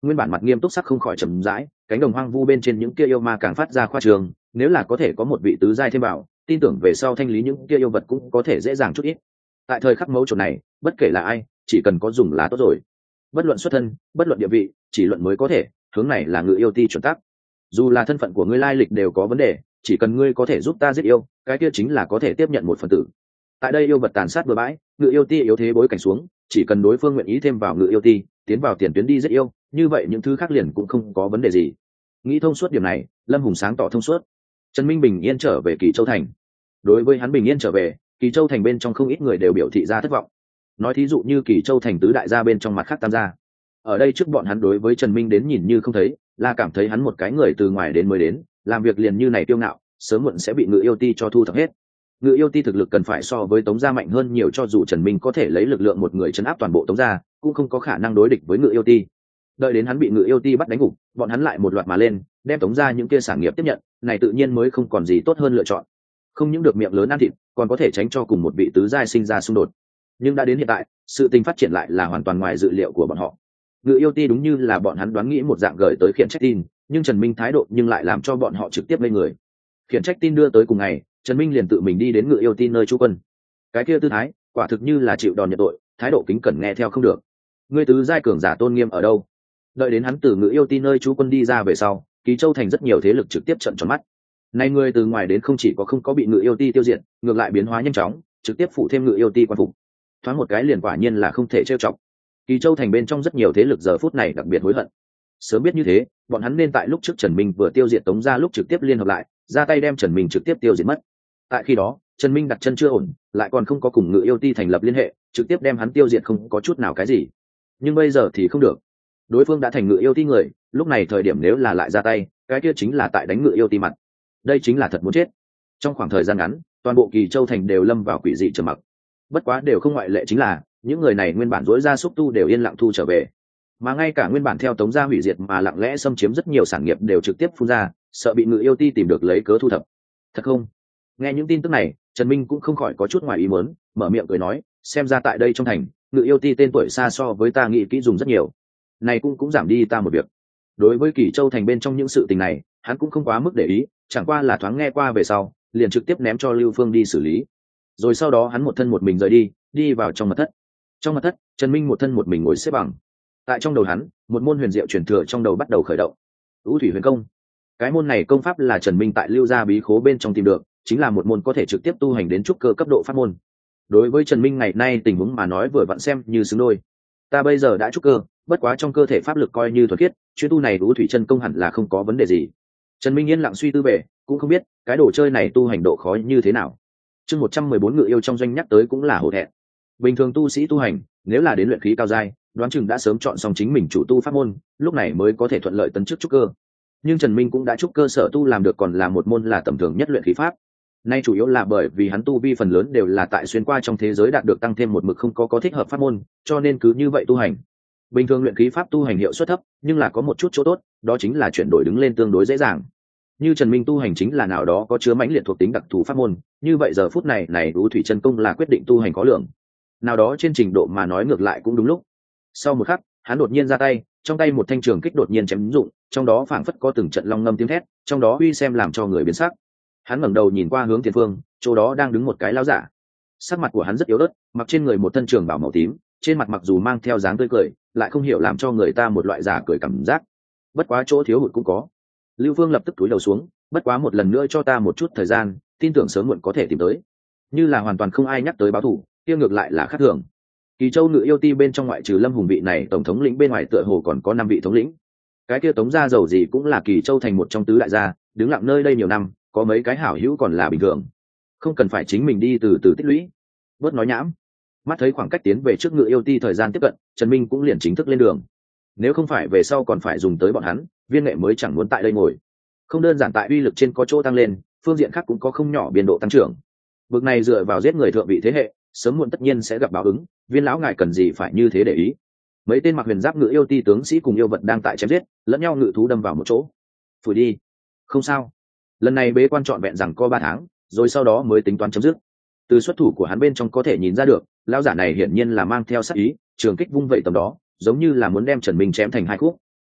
Nguyên bản mặt nghiêm túc sắc không khỏi trầm rãi, cánh đồng hoang vu bên trên những kia yêu ma càng phát ra khoa trường, nếu là có thể có một vị tứ giai thêm vào, tin tưởng về sau thanh lý những kia yêu vật cũng có thể dễ dàng chút ít. Tại thời khắc mấu chốt này, bất kể là ai, chỉ cần có dùng là tốt rồi. Bất luận xuất thân, bất luận địa vị, chỉ luận mới có thể, hướng này là ngự yêu ti chuẩn tắc. Dù là thân phận của ngươi lai lịch đều có vấn đề, chỉ cần ngươi có thể giúp ta giết yêu, cái kia chính là có thể tiếp nhận một phần tử. Tại đây yêu vật tàn sát bừa bãi, ngự yêu ti yếu thế bối cảnh xuống, chỉ cần đối phương nguyện ý thêm vào ngự yêu ti, tiến vào tiền tuyến đi giết yêu, như vậy những thứ khác liền cũng không có vấn đề gì. Nghĩ thông suốt điểm này, Lâm Hùng sáng tỏ thông suốt. Trần Minh bình yên trở về Kỳ Châu thành. Đối với hắn bình yên trở về, Kỳ Châu thành bên trong không ít người đều biểu thị ra thất vọng. Nói thí dụ như Kỳ Châu thành tứ đại gia bên trong mặt khác tam gia. Ở đây trước bọn hắn đối với Trần Minh đến nhìn như không thấy, là cảm thấy hắn một cái người từ ngoài đến mới đến, làm việc liền như này kiêu ngạo, sớm muộn sẽ bị ngự yêu ti cho thu thập hết. Ngự yêu ti thực lực cần phải so với Tống gia mạnh hơn nhiều, cho dù Trần Minh có thể lấy lực lượng một người trấn áp toàn bộ Tống gia, cũng không có khả năng đối địch với ngự yêu ti. Đợi đến hắn bị ngự yêu ti bắt đánh gục, bọn hắn lại một loạt mà lên, đem Tống gia những kia sản nghiệp tiếp nhận, này tự nhiên mới không còn gì tốt hơn lựa chọn. Không những được miệng lớn ăn thịt, còn có thể tránh cho cùng một vị tứ giai sinh ra xung đột. Nhưng đã đến hiện tại, sự tình phát triển lại là hoàn toàn ngoài dự liệu của bọn họ. Ngự yêu ti đúng như là bọn hắn đoán nghĩ một dạng gửi tới khiển trách tin, nhưng Trần Minh thái độ nhưng lại làm cho bọn họ trực tiếp lên người. Khiển trách tin đưa tới cùng ngày, Trần Minh liền tự mình đi đến ngự yêu ti nơi trú quân. Cái kia tư thái, quả thực như là chịu đòn nhận tội, thái độ kính cẩn nghe theo không được. Ngươi tứ giai cường giả tôn nghiêm ở đâu? Đợi đến hắn từ ngự yêu ti nơi trú quân đi ra về sau, Kỳ Châu thành rất nhiều thế lực trực tiếp trợn tròn mắt. Nay người từ ngoài đến không chỉ có không có bị ngự yêu ti tiêu diệt, ngược lại biến hóa nhanh chóng, trực tiếp phụ thêm ngự yêu ti quan phục. Thoáng một cái liền quả nhiên là không thể trêu chọc. Kỳ Châu thành bên trong rất nhiều thế lực giờ phút này đặc biệt hối hận. Sớm biết như thế, bọn hắn nên tại lúc trước Trần Minh vừa tiêu diệt Tống gia lúc trực tiếp liên hợp lại, ra tay đem Trần Minh trực tiếp tiêu diệt mất. Tại khi đó, Trần Minh đặt chân chưa ổn, lại còn không có cùng ngự yêu ti thành lập liên hệ, trực tiếp đem hắn tiêu diệt không có chút nào cái gì. Nhưng bây giờ thì không được. Đối phương đã thành ngự yêu ti người, lúc này thời điểm nếu là lại ra tay, cái kia chính là tại đánh ngự yêu ti mặt. Đây chính là thật muốn chết. Trong khoảng thời gian ngắn, toàn bộ Kỳ Châu thành đều lâm vào quỷ dị trầm mặc. Bất quá đều không ngoại lệ chính là, những người này nguyên bản rối ra xúc tu đều yên lặng thu trở về. Mà ngay cả nguyên bản theo Tống gia hủy diệt mà lặng lẽ xâm chiếm rất nhiều sản nghiệp đều trực tiếp phun ra, sợ bị ngự yêu ti tìm được lấy cớ thu thập. Thật không? Nghe những tin tức này, Trần Minh cũng không khỏi có chút ngoài ý muốn, mở miệng cười nói, xem ra tại đây trong thành, ngự yêu ti tên tuổi xa so với ta nghĩ kỹ dùng rất nhiều. Này cũng giảm đi ta một việc. Đối với Kỳ Châu thành bên trong những sự tình này, hắn cũng không quá mức để ý, chẳng qua là thoáng nghe qua về sau, liền trực tiếp ném cho Lưu Phương đi xử lý. Rồi sau đó hắn một thân một mình rời đi, đi vào trong mật thất. Trong mật thất, Trần Minh một thân một mình ngồi xếp bằng. Tại trong đầu hắn, một môn huyền diệu truyền thừa trong đầu bắt đầu khởi động. Ưu Thủy Huyền Công. Cái môn này công pháp là Trần Minh tại Lưu Gia bí khố bên trong tìm được, chính là một môn có thể trực tiếp tu hành đến trúc cơ cấp độ pháp môn. Đối với Trần Minh ngày nay tình huống mà nói vừa vặn xem như xứng đôi. Ta bây giờ đã trúc cơ, bất quá trong cơ thể pháp lực coi như thuần khiết, chuyên tu này Ưu Thủy chân công hẳn là không có vấn đề gì. Trần Minh yên lặng suy tư về, cũng không biết cái đồ chơi này tu hành độ khó như thế nào. Chương 114 ngự yêu trong doanh nhắc tới cũng là hổ thẹn. Bình thường tu sĩ tu hành, nếu là đến luyện khí cao giai, đoán chừng đã sớm chọn xong chính mình chủ tu pháp môn, lúc này mới có thể thuận lợi tấn chức trúc cơ. Nhưng Trần Minh cũng đã trúc cơ sở tu làm được còn là một môn là tầm thường nhất luyện khí pháp. Nay chủ yếu là bởi vì hắn tu vi phần lớn đều là tại xuyên qua trong thế giới đạt được tăng thêm một mực không có thích hợp pháp môn, cho nên cứ như vậy tu hành. Bình thường luyện khí pháp tu hành hiệu suất thấp, nhưng là có một chút chỗ tốt, đó chính là chuyển đổi đứng lên tương đối dễ dàng. Như Trần Minh tu hành chính là nào đó có chứa mãnh liệt thuộc tính đặc thù pháp môn, như vậy giờ phút này Ưu Thủy chân công là quyết định tu hành có lượng. Nào đó trên trình độ mà nói ngược lại cũng đúng lúc. Sau một khắc, hắn đột nhiên ra tay, trong tay một thanh trường kích đột nhiên chém dụng, trong đó phảng phất có từng trận long ngâm tiếng thét, trong đó uy xem làm cho người biến sắc. Hắn ngẩng đầu nhìn qua hướng tiền phương, chỗ đó đang đứng một cái lão giả. Sắc mặt của hắn rất yếu ớt, mặc trên người một thân trường bào màu tím, trên mặt mặc dù mang theo dáng tươi cười, lại không hiểu làm cho người ta một loại giả cười cảm giác. Bất quá chỗ thiếu hụt cũng có. Lưu Phương lập tức cúi đầu xuống, bất quá một lần nữa cho ta một chút thời gian, tin tưởng sớm muộn có thể tìm tới. Như là hoàn toàn không ai nhắc tới báo thù, kia ngược lại là khác thường. Kỳ Châu ngự yêu ti bên trong ngoại trừ Lâm Hùng vị này tổng thống lĩnh bên ngoài tựa hồ còn có 5 vị thống lĩnh. Cái kia Tống gia giàu gì cũng là Kỳ Châu thành một trong tứ đại gia, đứng lặng nơi đây nhiều năm, có mấy cái hảo hữu còn là bình thường. Không cần phải chính mình đi từ từ tích lũy. Bớt nói nhảm. Mắt thấy khoảng cách tiến về trước ngự yêu ti thời gian tiếp cận, Trần Minh cũng liền chính thức lên đường. Nếu không phải về sau còn phải dùng tới bọn hắn, Viên Nghệ mới chẳng muốn tại đây ngồi. Không đơn giản tại uy lực trên có chỗ tăng lên, phương diện khác cũng có không nhỏ biên độ tăng trưởng. Vực này dựa vào giết người thượng vị thế hệ, sớm muộn tất nhiên sẽ gặp báo ứng, Viên lão ngài cần gì phải như thế để ý. Mấy tên mặc huyền giáp ngự yêu ti tướng sĩ cùng yêu vật đang tại chém giết, lẫn nhau ngự thú đâm vào một chỗ. Phủi đi. Không sao. Lần này bế quan trọn vẹn rằng có 3 tháng, rồi sau đó mới tính toán chấm dứt. Từ xuất thủ của hắn bên trong có thể nhìn ra được, lão giả này hiển nhiên là mang theo sát ý, trường kích vung vậy tầm đó, giống như là muốn đem Trần Minh chém thành 2 khúc.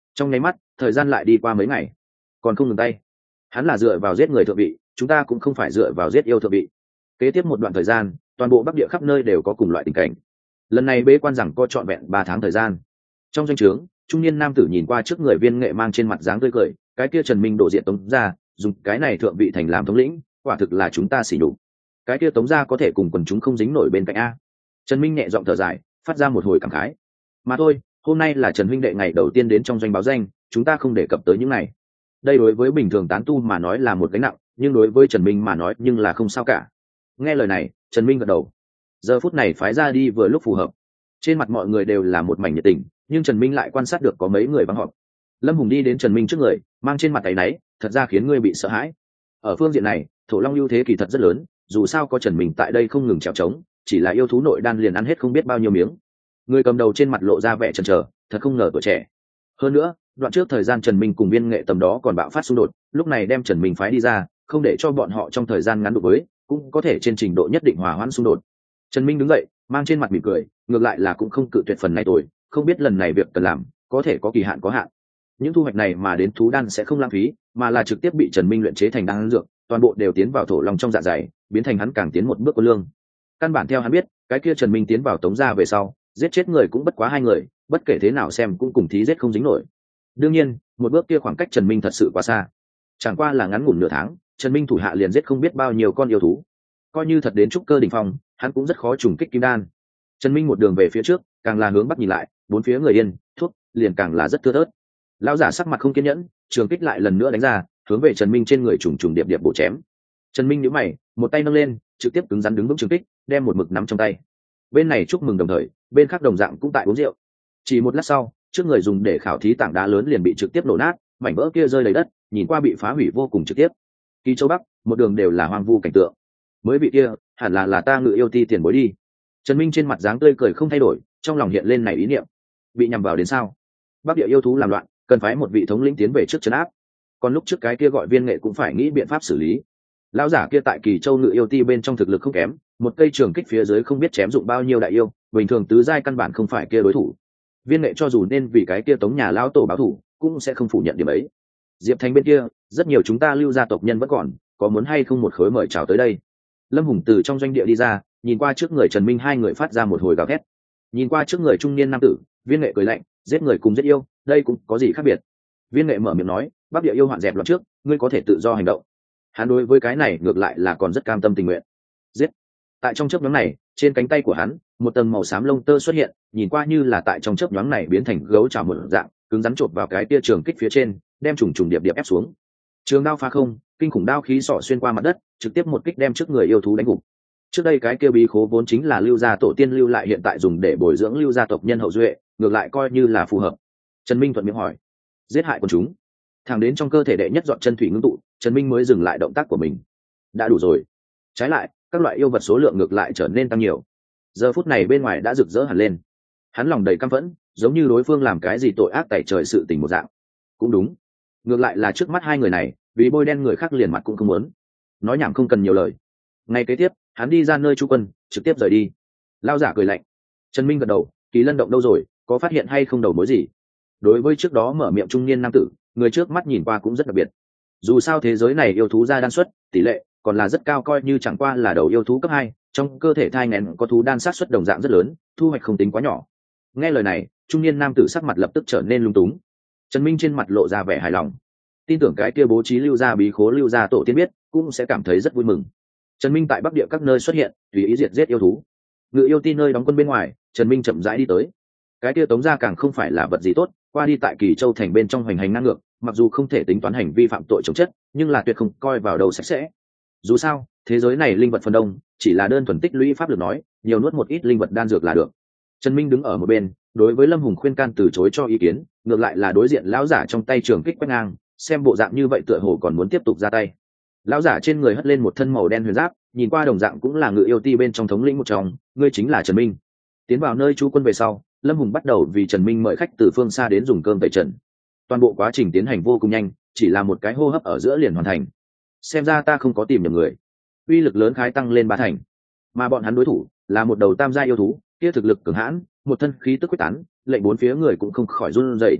Trong nháy mắt thời gian lại đi qua mấy ngày, còn không ngừng tay. Hắn là dựa vào giết người thượng vị, chúng ta cũng không phải dựa vào giết yêu thượng vị. Kế tiếp một đoạn thời gian, toàn bộ bắc địa khắp nơi đều có cùng loại tình cảnh. Lần này bế quan rằng có trọn vẹn 3 tháng thời gian. Trong doanh trướng, trung niên nam tử nhìn qua trước người viên nghệ mang trên mặt dáng tươi cười, cái kia Trần Minh đổ diện Tống gia, dùng cái này thượng vị thành làm thống lĩnh, quả thực là chúng ta xỉ nhục. Cái kia Tống gia có thể cùng quần chúng không dính nổi bên cạnh a. Trần Minh nhẹ giọng thở dài, phát ra một hồi cảm khái. Mà thôi, hôm nay là Trần huynh đệ ngày đầu tiên đến trong doanh báo danh, chúng ta không đề cập tới những này. Đây đối với bình thường tán tu mà nói là một gánh nặng, nhưng đối với Trần Minh mà nói nhưng là không sao cả. Nghe lời này, Trần Minh gật đầu. Giờ phút này phái ra đi vừa lúc phù hợp. Trên mặt mọi người đều là một mảnh nhiệt tình, nhưng Trần Minh lại quan sát được có mấy người vắng họp. Lâm Hùng đi đến Trần Minh trước người, mang trên mặt áy náy, thật ra khiến ngươi bị sợ hãi. Ở phương diện này, Thổ Long ưu thế kỳ thật rất lớn, dù sao có Trần Minh tại đây không ngừng trèo trống, chỉ là yêu thú nội đan liền ăn hết không biết bao nhiêu miếng. Người cầm đầu trên mặt lộ ra vẻ chần chờ, thật không ngờ tuổi trẻ. Hơn nữa, đoạn trước thời gian Trần Minh cùng viên nghệ tầm đó còn bạo phát xung đột, lúc này đem Trần Minh phái đi ra, không để cho bọn họ trong thời gian ngắn đối với, cũng có thể trên trình độ nhất định hòa hoãn xung đột. Trần Minh đứng dậy, mang trên mặt mỉm cười, ngược lại là cũng không cự tuyệt phần này tôi, không biết lần này việc cần làm, có thể có kỳ hạn có hạn. Những thu hoạch này mà đến thú đan sẽ không lãng phí, mà là trực tiếp bị Trần Minh luyện chế thành đan dược, toàn bộ đều tiến vào Thổ Long trong dạ dày, biến thành hắn càng tiến một bước có lương. Căn bản theo hắn biết, cái kia Trần Minh tiến vào Tống gia về sau, giết chết người cũng bất quá 2 người, bất kể thế nào xem cũng cùng thí giết không dính nổi. Đương nhiên, một bước kia khoảng cách Trần Minh thật sự quá xa. Chẳng qua là ngắn ngủn nửa tháng, Trần Minh thủ hạ liền giết không biết bao nhiêu con yêu thú. Coi như thật đến trúc cơ đỉnh phong, hắn cũng rất khó trùng kích kim đan. Trần Minh một đường về phía trước, càng là hướng bắc nhìn lại, bốn phía người yên, thuốc, liền càng là rất thưa thớt. Lão giả sắc mặt không kiên nhẫn, trường kích lại lần nữa đánh ra, hướng về Trần Minh trên người trùng trùng điệp điệp bổ chém. Trần Minh nhíu mày, một tay nâng lên, trực tiếp cứng rắn đứng vững trường kích, đem một mực nắm trong tay. Bên này chúc mừng đồng thời, bên khác đồng dạng cũng tại uống rượu. Chỉ một lát sau, trước người dùng để khảo thí tảng đá lớn liền bị trực tiếp nổ nát, mảnh vỡ kia rơi đầy đất, nhìn qua bị phá hủy vô cùng trực tiếp. Kỳ Châu Bắc, một đường đều là hoang vu cảnh tượng. Mới bị kia, hẳn là ta Ngự Yêu Ti tiền bối đi. Trần Minh trên mặt dáng tươi cười không thay đổi, trong lòng hiện lên này ý niệm. Bị nhằm vào đến sao? Bắc địa yêu thú làm loạn, cần phải một vị thống lĩnh tiến về trước trấn áp. Còn lúc trước cái kia gọi viên nghệ cũng phải nghĩ biện pháp xử lý. Lão giả kia tại Kỳ Châu Ngự Yêu Ti bên trong thực lực không kém, một cây trường kích phía dưới không biết chém dụng bao nhiêu đại yêu, bình thường tứ giai căn bản không phải kia đối thủ. Viên nghệ cho dù nên vì cái kia Tống nhà lão tổ báo thủ, cũng sẽ không phủ nhận điểm ấy. Diệp Thành bên kia, rất nhiều chúng ta lưu gia tộc nhân vẫn còn, có muốn hay không một khối mời chào tới đây. Lâm Hùng từ trong doanh địa đi ra, nhìn qua trước người Trần Minh, hai người phát ra một hồi gào thét. Nhìn qua trước người trung niên nam tử, viên nghệ cười lạnh, giết người cùng giết yêu, đây cũng có gì khác biệt. Viên nghệ mở miệng nói, bắc địa yêu hoạn dẹp loạn trước, ngươi có thể tự do hành động. Hắn đối với cái này ngược lại là còn rất cam tâm tình nguyện. Giết. Tại trong chớp nhoáng này, trên cánh tay của hắn, một tầng màu xám lông tơ xuất hiện, nhìn qua như là tại trong chớp nhoáng này biến thành gấu trảo một dạng, cứng rắn chộp vào cái tia trường kích phía trên, đem trùng trùng điệp điệp ép xuống. Trường đao phá không, kinh khủng đao khí xỏ xuyên qua mặt đất, trực tiếp một kích đem trước người yêu thú đánh gục. Trước đây cái kia bí khố vốn chính là lưu gia tổ tiên lưu lại, hiện tại dùng để bồi dưỡng lưu gia tộc nhân hậu duệ, ngược lại coi như là phù hợp. Trần Minh thuận miệng hỏi, giết hại quần chúng. Thẳng đến trong cơ thể đệ nhất dọn chân thủy ngưng tụ, Trần Minh mới dừng lại động tác của mình. Đã đủ rồi. Trái lại, các loại yêu vật số lượng ngược lại trở nên tăng nhiều. Giờ phút này bên ngoài đã rực rỡ hẳn lên. Hắn lòng đầy căm phẫn, giống như đối phương làm cái gì tội ác tày trời sự tình một dạng. Cũng đúng, ngược lại là trước mắt hai người này, vì bôi đen người khác liền mặt cũng không muốn. Nói nhảm không cần nhiều lời. Ngay kế tiếp, hắn đi ra nơi trú quân, trực tiếp rời đi. Lao giả cười lạnh. Trần Minh gật đầu, Kỳ Lân động đâu rồi, có phát hiện hay không đầu mối gì? Đối với trước đó mở miệng trung niên nam tử, người trước mắt nhìn qua cũng rất đặc biệt. Dù sao thế giới này yêu thú ra đan suất tỷ lệ còn là rất cao, coi như chẳng qua là đầu yêu thú cấp 2, trong cơ thể thai nghén có thú đan sát suất đồng dạng rất lớn, thu hoạch không tính quá nhỏ. Nghe lời này, trung niên nam tử sắc mặt lập tức trở nên lung túng. Trần Minh trên mặt lộ ra vẻ hài lòng, tin tưởng cái kia bố trí lưu gia bí khố lưu gia tổ tiên biết, cũng sẽ cảm thấy rất vui mừng. Trần Minh tại bắc địa các nơi xuất hiện, tùy ý diệt giết yêu thú. Ngự Yêu Ti nơi đóng quân bên ngoài, Trần Minh chậm rãi đi tới. Cái kia Tống gia càng không phải là vật gì tốt, qua đi tại Kỳ Châu thành bên trong hoành hành ngang ngược, mặc dù không thể tính toán hành vi phạm tội chống chất, nhưng là tuyệt không coi vào đầu sạch sẽ. Dù sao, thế giới này linh vật phần đông, chỉ là đơn thuần tích lũy pháp lực nói, nhiều nuốt một ít linh vật đan dược là được. Trần Minh đứng ở một bên, đối với Lâm Hùng khuyên can từ chối cho ý kiến, ngược lại là đối diện lão giả trong tay trường kích quét ngang, xem bộ dạng như vậy tựa hồ còn muốn tiếp tục ra tay. Lão giả trên người hất lên một thân màu đen huyền giáp, nhìn qua đồng dạng cũng là Ngự Yêu Ti bên trong thống lĩnh một trong, ngươi chính là Trần Minh. Tiến vào nơi trú quân về sau, Lâm Hùng bắt đầu vì Trần Minh mời khách từ phương xa đến dùng cơm tẩy trần. Toàn bộ quá trình tiến hành vô cùng nhanh, chỉ là một cái hô hấp ở giữa liền hoàn thành. Xem ra ta không có tìm nhầm người. Uy lực lớn khái tăng lên 3 thành, mà bọn hắn đối thủ là một đầu tam gia yêu thú, kia thực lực cường hãn, một thân khí tức quyết tán, lệnh bốn phía người cũng không khỏi run rẩy.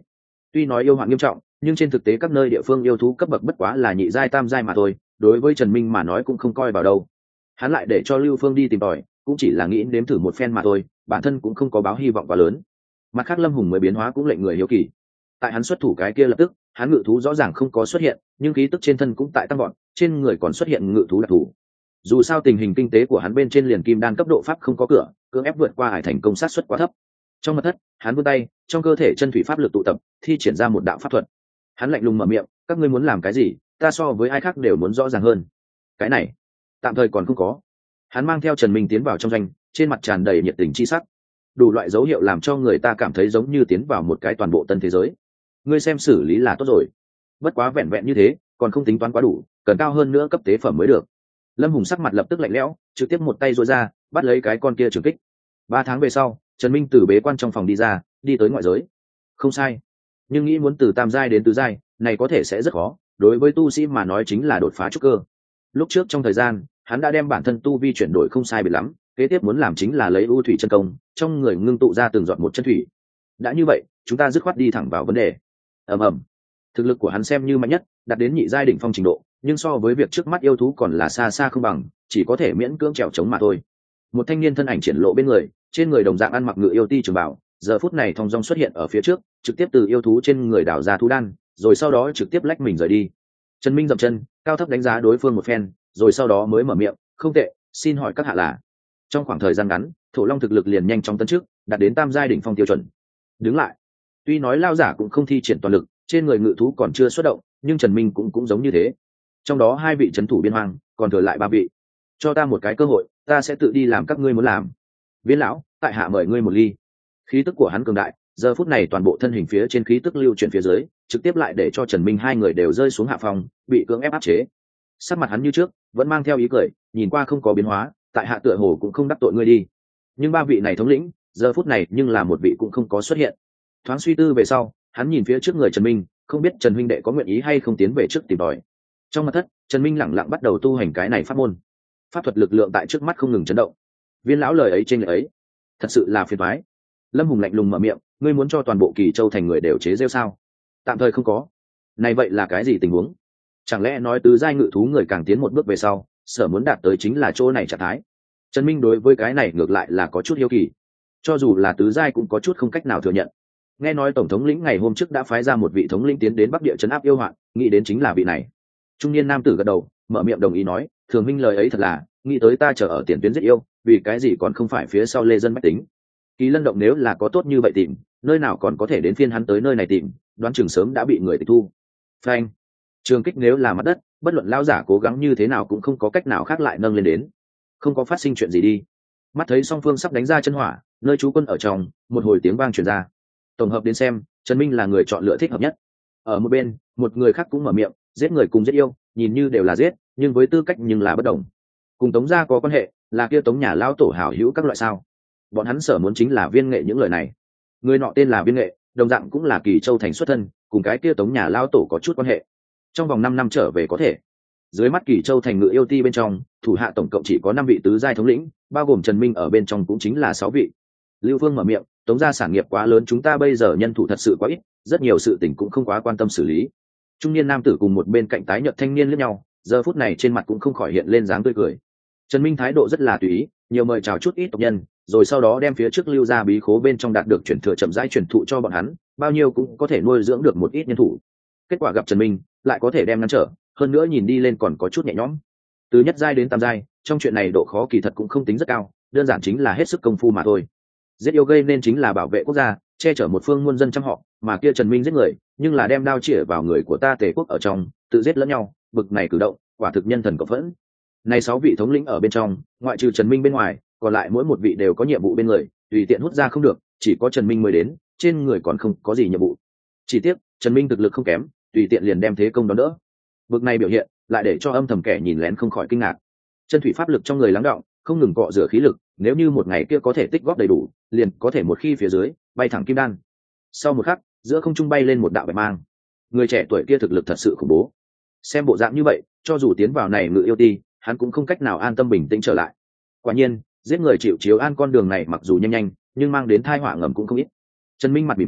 Tuy nói yêu hoạn nghiêm trọng, nhưng trên thực tế các nơi địa phương yêu thú cấp bậc bất quá là nhị giai tam giai mà thôi, đối với Trần Minh mà nói cũng không coi vào đâu. Hắn lại để cho Lưu Phương đi tìm tòi, cũng chỉ là nghĩ nếm thử một phen mà thôi, bản thân cũng không có báo hy vọng quá lớn. Mặt khác Lâm Hùng mới biến hóa cũng lệnh người hiếu kỳ. Tại hắn xuất thủ cái kia lập tức, hắn ngự thú rõ ràng không có xuất hiện, nhưng khí tức trên thân cũng tại tăng vọt, trên người còn xuất hiện ngự thú đặc thù. Dù sao tình hình kinh tế của hắn bên trên liền kim đan cấp độ pháp không có cửa, cưỡng ép vượt qua hải thành công sát suất quá thấp. Trong mật thất, hắn vươn tay, trong cơ thể chân thủy pháp lực tụ tập, thi triển ra một đạo pháp thuật. Hắn lạnh lùng mở miệng, các ngươi muốn làm cái gì, ta so với ai khác đều muốn rõ ràng hơn. Cái này, tạm thời còn không có. Hắn mang theo Trần Minh tiến vào trong doanh, trên mặt tràn đầy nhiệt tình chi sắc, đủ loại dấu hiệu làm cho người ta cảm thấy giống như tiến vào một cái toàn bộ tân thế giới. Ngươi xem xử lý là tốt rồi, bất quá vẹn vẹn như thế còn không tính toán quá đủ, cần cao hơn nữa cấp tế phẩm mới được. Lâm Hùng sắc mặt lập tức lạnh lẽo, trực tiếp một tay duỗi ra bắt lấy cái con kia trường kích. 3 tháng về sau, Trần Minh từ bế quan trong phòng đi ra, đi tới ngoại giới. Không sai, nhưng nghĩ muốn từ tam giai đến tứ giai này có thể sẽ rất khó, đối với tu sĩ mà nói chính là đột phá trúc cơ. Lúc trước trong thời gian hắn đã đem bản thân tu vi chuyển đổi không sai biệt lắm, kế tiếp muốn làm chính là lấy u thủy chân công, trong người ngưng tụ ra từng giọt một chân thủy. Đã như vậy, chúng ta dứt khoát đi thẳng vào vấn đề. ầm ầm, thực lực của hắn xem như mạnh nhất, đạt đến nhị giai đỉnh phong trình độ, nhưng so với việc trước mắt yêu thú còn là xa xa không bằng, chỉ có thể miễn cưỡng trèo chống mà thôi. Một thanh niên thân ảnh triển lộ bên người, trên người đồng dạng ăn mặc ngự yêu ti trường bảo, giờ phút này thong dong xuất hiện ở phía trước, trực tiếp từ yêu thú trên người đào ra thú đan, rồi sau đó trực tiếp lách mình rời đi. Trần Minh dậm chân, cao thấp đánh giá đối phương một phen, rồi sau đó mới mở miệng, không tệ, xin hỏi các hạ là. Trong khoảng thời gian ngắn, Thổ Long thực lực liền nhanh chóng tấn trước, đạt đến tam giai đỉnh phong tiêu chuẩn. Đứng lại. Tuy nói lao giả cũng không thi triển toàn lực, trên người ngự thú còn chưa xuất động, nhưng Trần Minh cũng giống như thế. Trong đó 2 vị trấn thủ biên hoang, còn thừa lại 3 vị. Cho ta một cái cơ hội, ta sẽ tự đi làm các ngươi muốn làm. Viên lão, tại hạ mời ngươi một ly. Khí tức của hắn cường đại, giờ phút này toàn bộ thân hình phía trên khí tức lưu chuyển phía dưới, trực tiếp lại để cho Trần Minh 2 người đều rơi xuống hạ phòng, bị cưỡng ép áp chế. Sắc mặt hắn như trước, vẫn mang theo ý cười, nhìn qua không có biến hóa, tại hạ tựa hồ cũng không đắc tội ngươi đi. Nhưng 3 vị này thống lĩnh, giờ phút này nhưng là một vị cũng không có xuất hiện. Thoáng suy tư về sau, hắn nhìn phía trước người Trần Minh, không biết Trần huynh đệ có nguyện ý hay không tiến về trước tìm tòi. Trong mật thất, Trần Minh lẳng lặng bắt đầu tu hành cái này pháp môn. Pháp thuật lực lượng tại trước mắt không ngừng chấn động. Viên lão lời ấy trên lời ấy, thật sự là phiền toái. Lâm Hùng lạnh lùng mở miệng, ngươi muốn cho toàn bộ Kỳ Châu thành người đều chế giễu sao? Tạm thời không có. Này vậy là cái gì tình huống? Chẳng lẽ nói tứ giai ngự thú người càng tiến một bước về sau, sở muốn đạt tới chính là chỗ này trạng thái? Trần Minh đối với cái này ngược lại là có chút hiếu kỳ. Cho dù là tứ giai cũng có chút không cách nào thừa nhận. Nghe nói tổng thống lĩnh ngày hôm trước đã phái ra một vị thống lĩnh tiến đến Bắc Địa trấn áp yêu hoạn, nghĩ đến chính là vị này. Trung niên nam tử gật đầu, mở miệng đồng ý nói, thường minh lời ấy thật là, nghĩ tới ta chờ ở tiền tuyến giết yêu, vì cái gì còn không phải phía sau lê dân bách tính. Kỳ Lân động nếu là có tốt như vậy tìm, nơi nào còn có thể đến phiên hắn tới nơi này tìm, đoán chừng sớm đã bị người tịch thu. Phanh. Trường kích nếu là mặt đất, bất luận lão giả cố gắng như thế nào cũng không có cách nào khác lại nâng lên đến. Không có phát sinh chuyện gì đi. Mắt thấy song phương sắp đánh ra chân hỏa, nơi chú quân ở trong, một hồi tiếng vang truyền ra. Tổng hợp đến xem, Trần Minh là người chọn lựa thích hợp nhất. Ở một bên, một người khác cũng mở miệng, giết người cùng giết yêu, nhìn như đều là giết, nhưng với tư cách nhưng là bất đồng. Cùng Tống gia có quan hệ, là kia Tống nhà lão tổ hảo hữu các loại sao? Bọn hắn sở muốn chính là Viên Nghệ những lời này. Người nọ tên là Viên Nghệ, đồng dạng cũng là Kỳ Châu thành xuất thân, cùng cái kia Tống nhà lão tổ có chút quan hệ. Trong vòng 5 năm trở về có thể. Dưới mắt Kỳ Châu thành ngự yêu ti bên trong, thủ hạ tổng cộng chỉ có 5 vị tứ giai thống lĩnh, bao gồm Trần Minh ở bên trong cũng chính là 6 vị. Lưu Vương mở miệng, Tống gia sản nghiệp quá lớn, chúng ta bây giờ nhân thủ thật sự quá ít, rất nhiều sự tình cũng không quá quan tâm xử lý. Trung niên nam tử cùng một bên cạnh tái nhợt thanh niên liếc nhau, giờ phút này trên mặt cũng không khỏi hiện lên dáng tươi cười. Trần Minh thái độ rất là tùy ý, nhiều mời chào chút ít tộc nhân, rồi sau đó đem phía trước lưu ra bí khố bên trong đạt được chuyển thừa chậm rãi truyền thụ cho bọn hắn, bao nhiêu cũng có thể nuôi dưỡng được một ít nhân thủ. Kết quả gặp Trần Minh, lại có thể đem ngăn trở, hơn nữa nhìn đi lên còn có chút nhẹ nhõm. Từ nhất giai đến tam giai, trong chuyện này độ khó kỳ thật cũng không tính rất cao, đơn giản chính là hết sức công phu mà thôi. Giết yêu gây nên chính là bảo vệ quốc gia, che chở một phương muôn dân trăm họ, mà kia Trần Minh giết người, nhưng là đem đao chĩa vào người của ta Tề quốc ở trong, tự giết lẫn nhau, bực này cử động, quả thực nhân thần cộng phẫn. Này 6 vị thống lĩnh ở bên trong, ngoại trừ Trần Minh bên ngoài, còn lại mỗi một vị đều có nhiệm vụ bên người, tùy tiện hút ra không được, chỉ có Trần Minh mới đến, trên người còn không có gì nhiệm vụ. Chỉ tiếc, Trần Minh thực lực không kém, tùy tiện liền đem thế công đón đỡ. Bực này biểu hiện, lại để cho âm thầm kẻ nhìn lén không khỏi kinh ngạc. Chân thủy pháp lực trong người lắng đọng, không ngừng cọ rửa khí lực, nếu như một ngày kia có thể tích góp đầy đủ, liền có thể một khi phía dưới bay thẳng kim đan. Sau một khắc, giữa không trung bay lên một đạo bạch mang. Người trẻ tuổi kia thực lực thật sự khủng bố. Xem bộ dạng như vậy, cho dù tiến vào này ngự yêu ti, hắn cũng không cách nào an tâm bình tĩnh trở lại. Quả nhiên, giết người chịu chiếu an con đường này mặc dù nhanh nhanh, nhưng mang đến tai họa ngầm cũng không ít. Trần Minh mặt mỉm cười,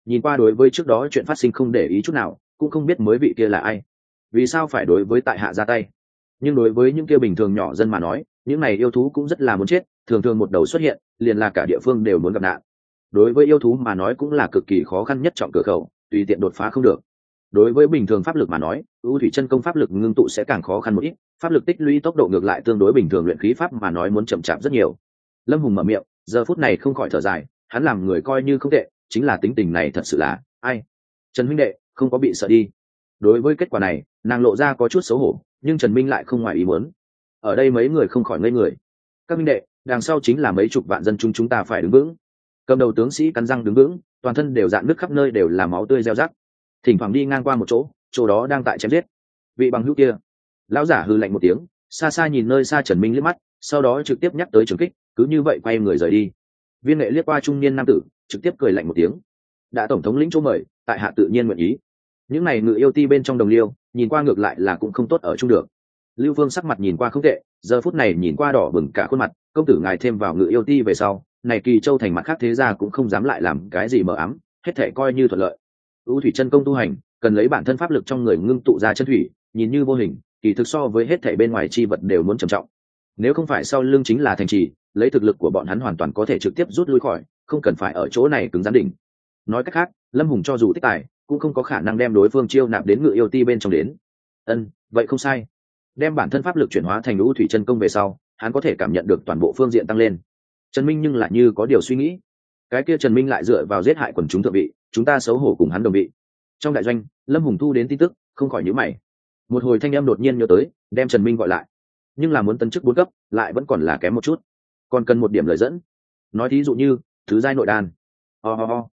nhìn qua đối với trước đó chuyện phát sinh không để ý chút nào, cũng không biết mới vị kia là ai, vì sao phải đối với tại hạ ra tay. Nhưng đối với những kia bình thường nhỏ dân mà nói, những này yêu thú cũng rất là muốn chết, thường thường một đầu xuất hiện liền là cả địa phương đều muốn gặp nạn. Đối với yêu thú mà nói cũng là cực kỳ khó khăn nhất trọng cửa khẩu, tùy tiện đột phá không được. Đối với bình thường pháp lực mà nói, ưu thủy chân công pháp lực ngưng tụ sẽ càng khó khăn một ít, pháp lực tích lũy tốc độ ngược lại tương đối bình thường luyện khí pháp mà nói muốn chậm chạp rất nhiều. Lâm Hùng mở miệng, giờ phút này không khỏi thở dài, hắn làm người coi như không tệ, chính là tính tình này thật sự là ai. Trần huynh đệ không có bị sợ đi. Đối với kết quả này, nàng lộ ra có chút xấu hổ, nhưng Trần Minh lại không ngoài ý muốn. Ở đây mấy người không khỏi ngây người. Các huynh đệ, đằng sau chính là mấy chục vạn dân chúng ta phải đứng vững. Cầm đầu tướng sĩ cắn răng đứng vững, toàn thân đều rạn nứt khắp nơi đều là máu tươi reo rắc. Thỉnh thoảng đi ngang qua một chỗ đó đang tại chém giết. Vị bằng hữu kia, lão giả hừ lạnh một tiếng, xa xa nhìn nơi xa Trần Minh liếc mắt, sau đó trực tiếp nhắc tới trường kích, cứ như vậy quay người rời đi. Viên Nghệ liếc qua trung niên nam tử, trực tiếp cười lạnh một tiếng. Đã tổng thống lĩnh chỗ mời, tại hạ tự nhiên nguyện ý. Những này ngự yêu ti bên trong đồng liêu, nhìn qua ngược lại là cũng không tốt ở chung được. Lưu Vương sắc mặt nhìn qua không tệ, giờ phút này nhìn qua đỏ bừng cả khuôn mặt, công tử ngài thêm vào ngự yêu ti về sau, này Kỳ Châu thành mặt khác thế gia cũng không dám lại làm cái gì mờ ám, hết thể coi như thuận lợi. U thủy chân công tu hành, cần lấy bản thân pháp lực trong người ngưng tụ ra chân thủy, nhìn như vô hình, kỳ thực so với hết thể bên ngoài chi vật đều muốn trầm trọng. Nếu không phải sau lưng chính là thành trì, lấy thực lực của bọn hắn hoàn toàn có thể trực tiếp rút lui khỏi, không cần phải ở chỗ này cứng rắn đỉnh. Nói cách khác, Lâm Hùng cho dù tích tài, cũng không có khả năng đem đối phương chiêu nạp đến ngự yêu ti bên trong đến. Vậy không sai. Đem bản thân pháp lực chuyển hóa thành u thủy chân công về sau, hắn có thể cảm nhận được toàn bộ phương diện tăng lên. Trần Minh nhưng lại như có điều suy nghĩ. Cái kia Trần Minh lại dựa vào giết hại quần chúng thượng vị, chúng ta xấu hổ cùng hắn đồng vị. Trong đại doanh, Lâm Hùng thu đến tin tức, không khỏi nhíu mày. Một hồi thanh âm đột nhiên nhớ tới, đem Trần Minh gọi lại. Nhưng là muốn tấn chức 4 cấp, lại vẫn còn là kém một chút, còn cần một điểm lời dẫn. Nói thí dụ như thứ giai nội đan. Ho ho ho.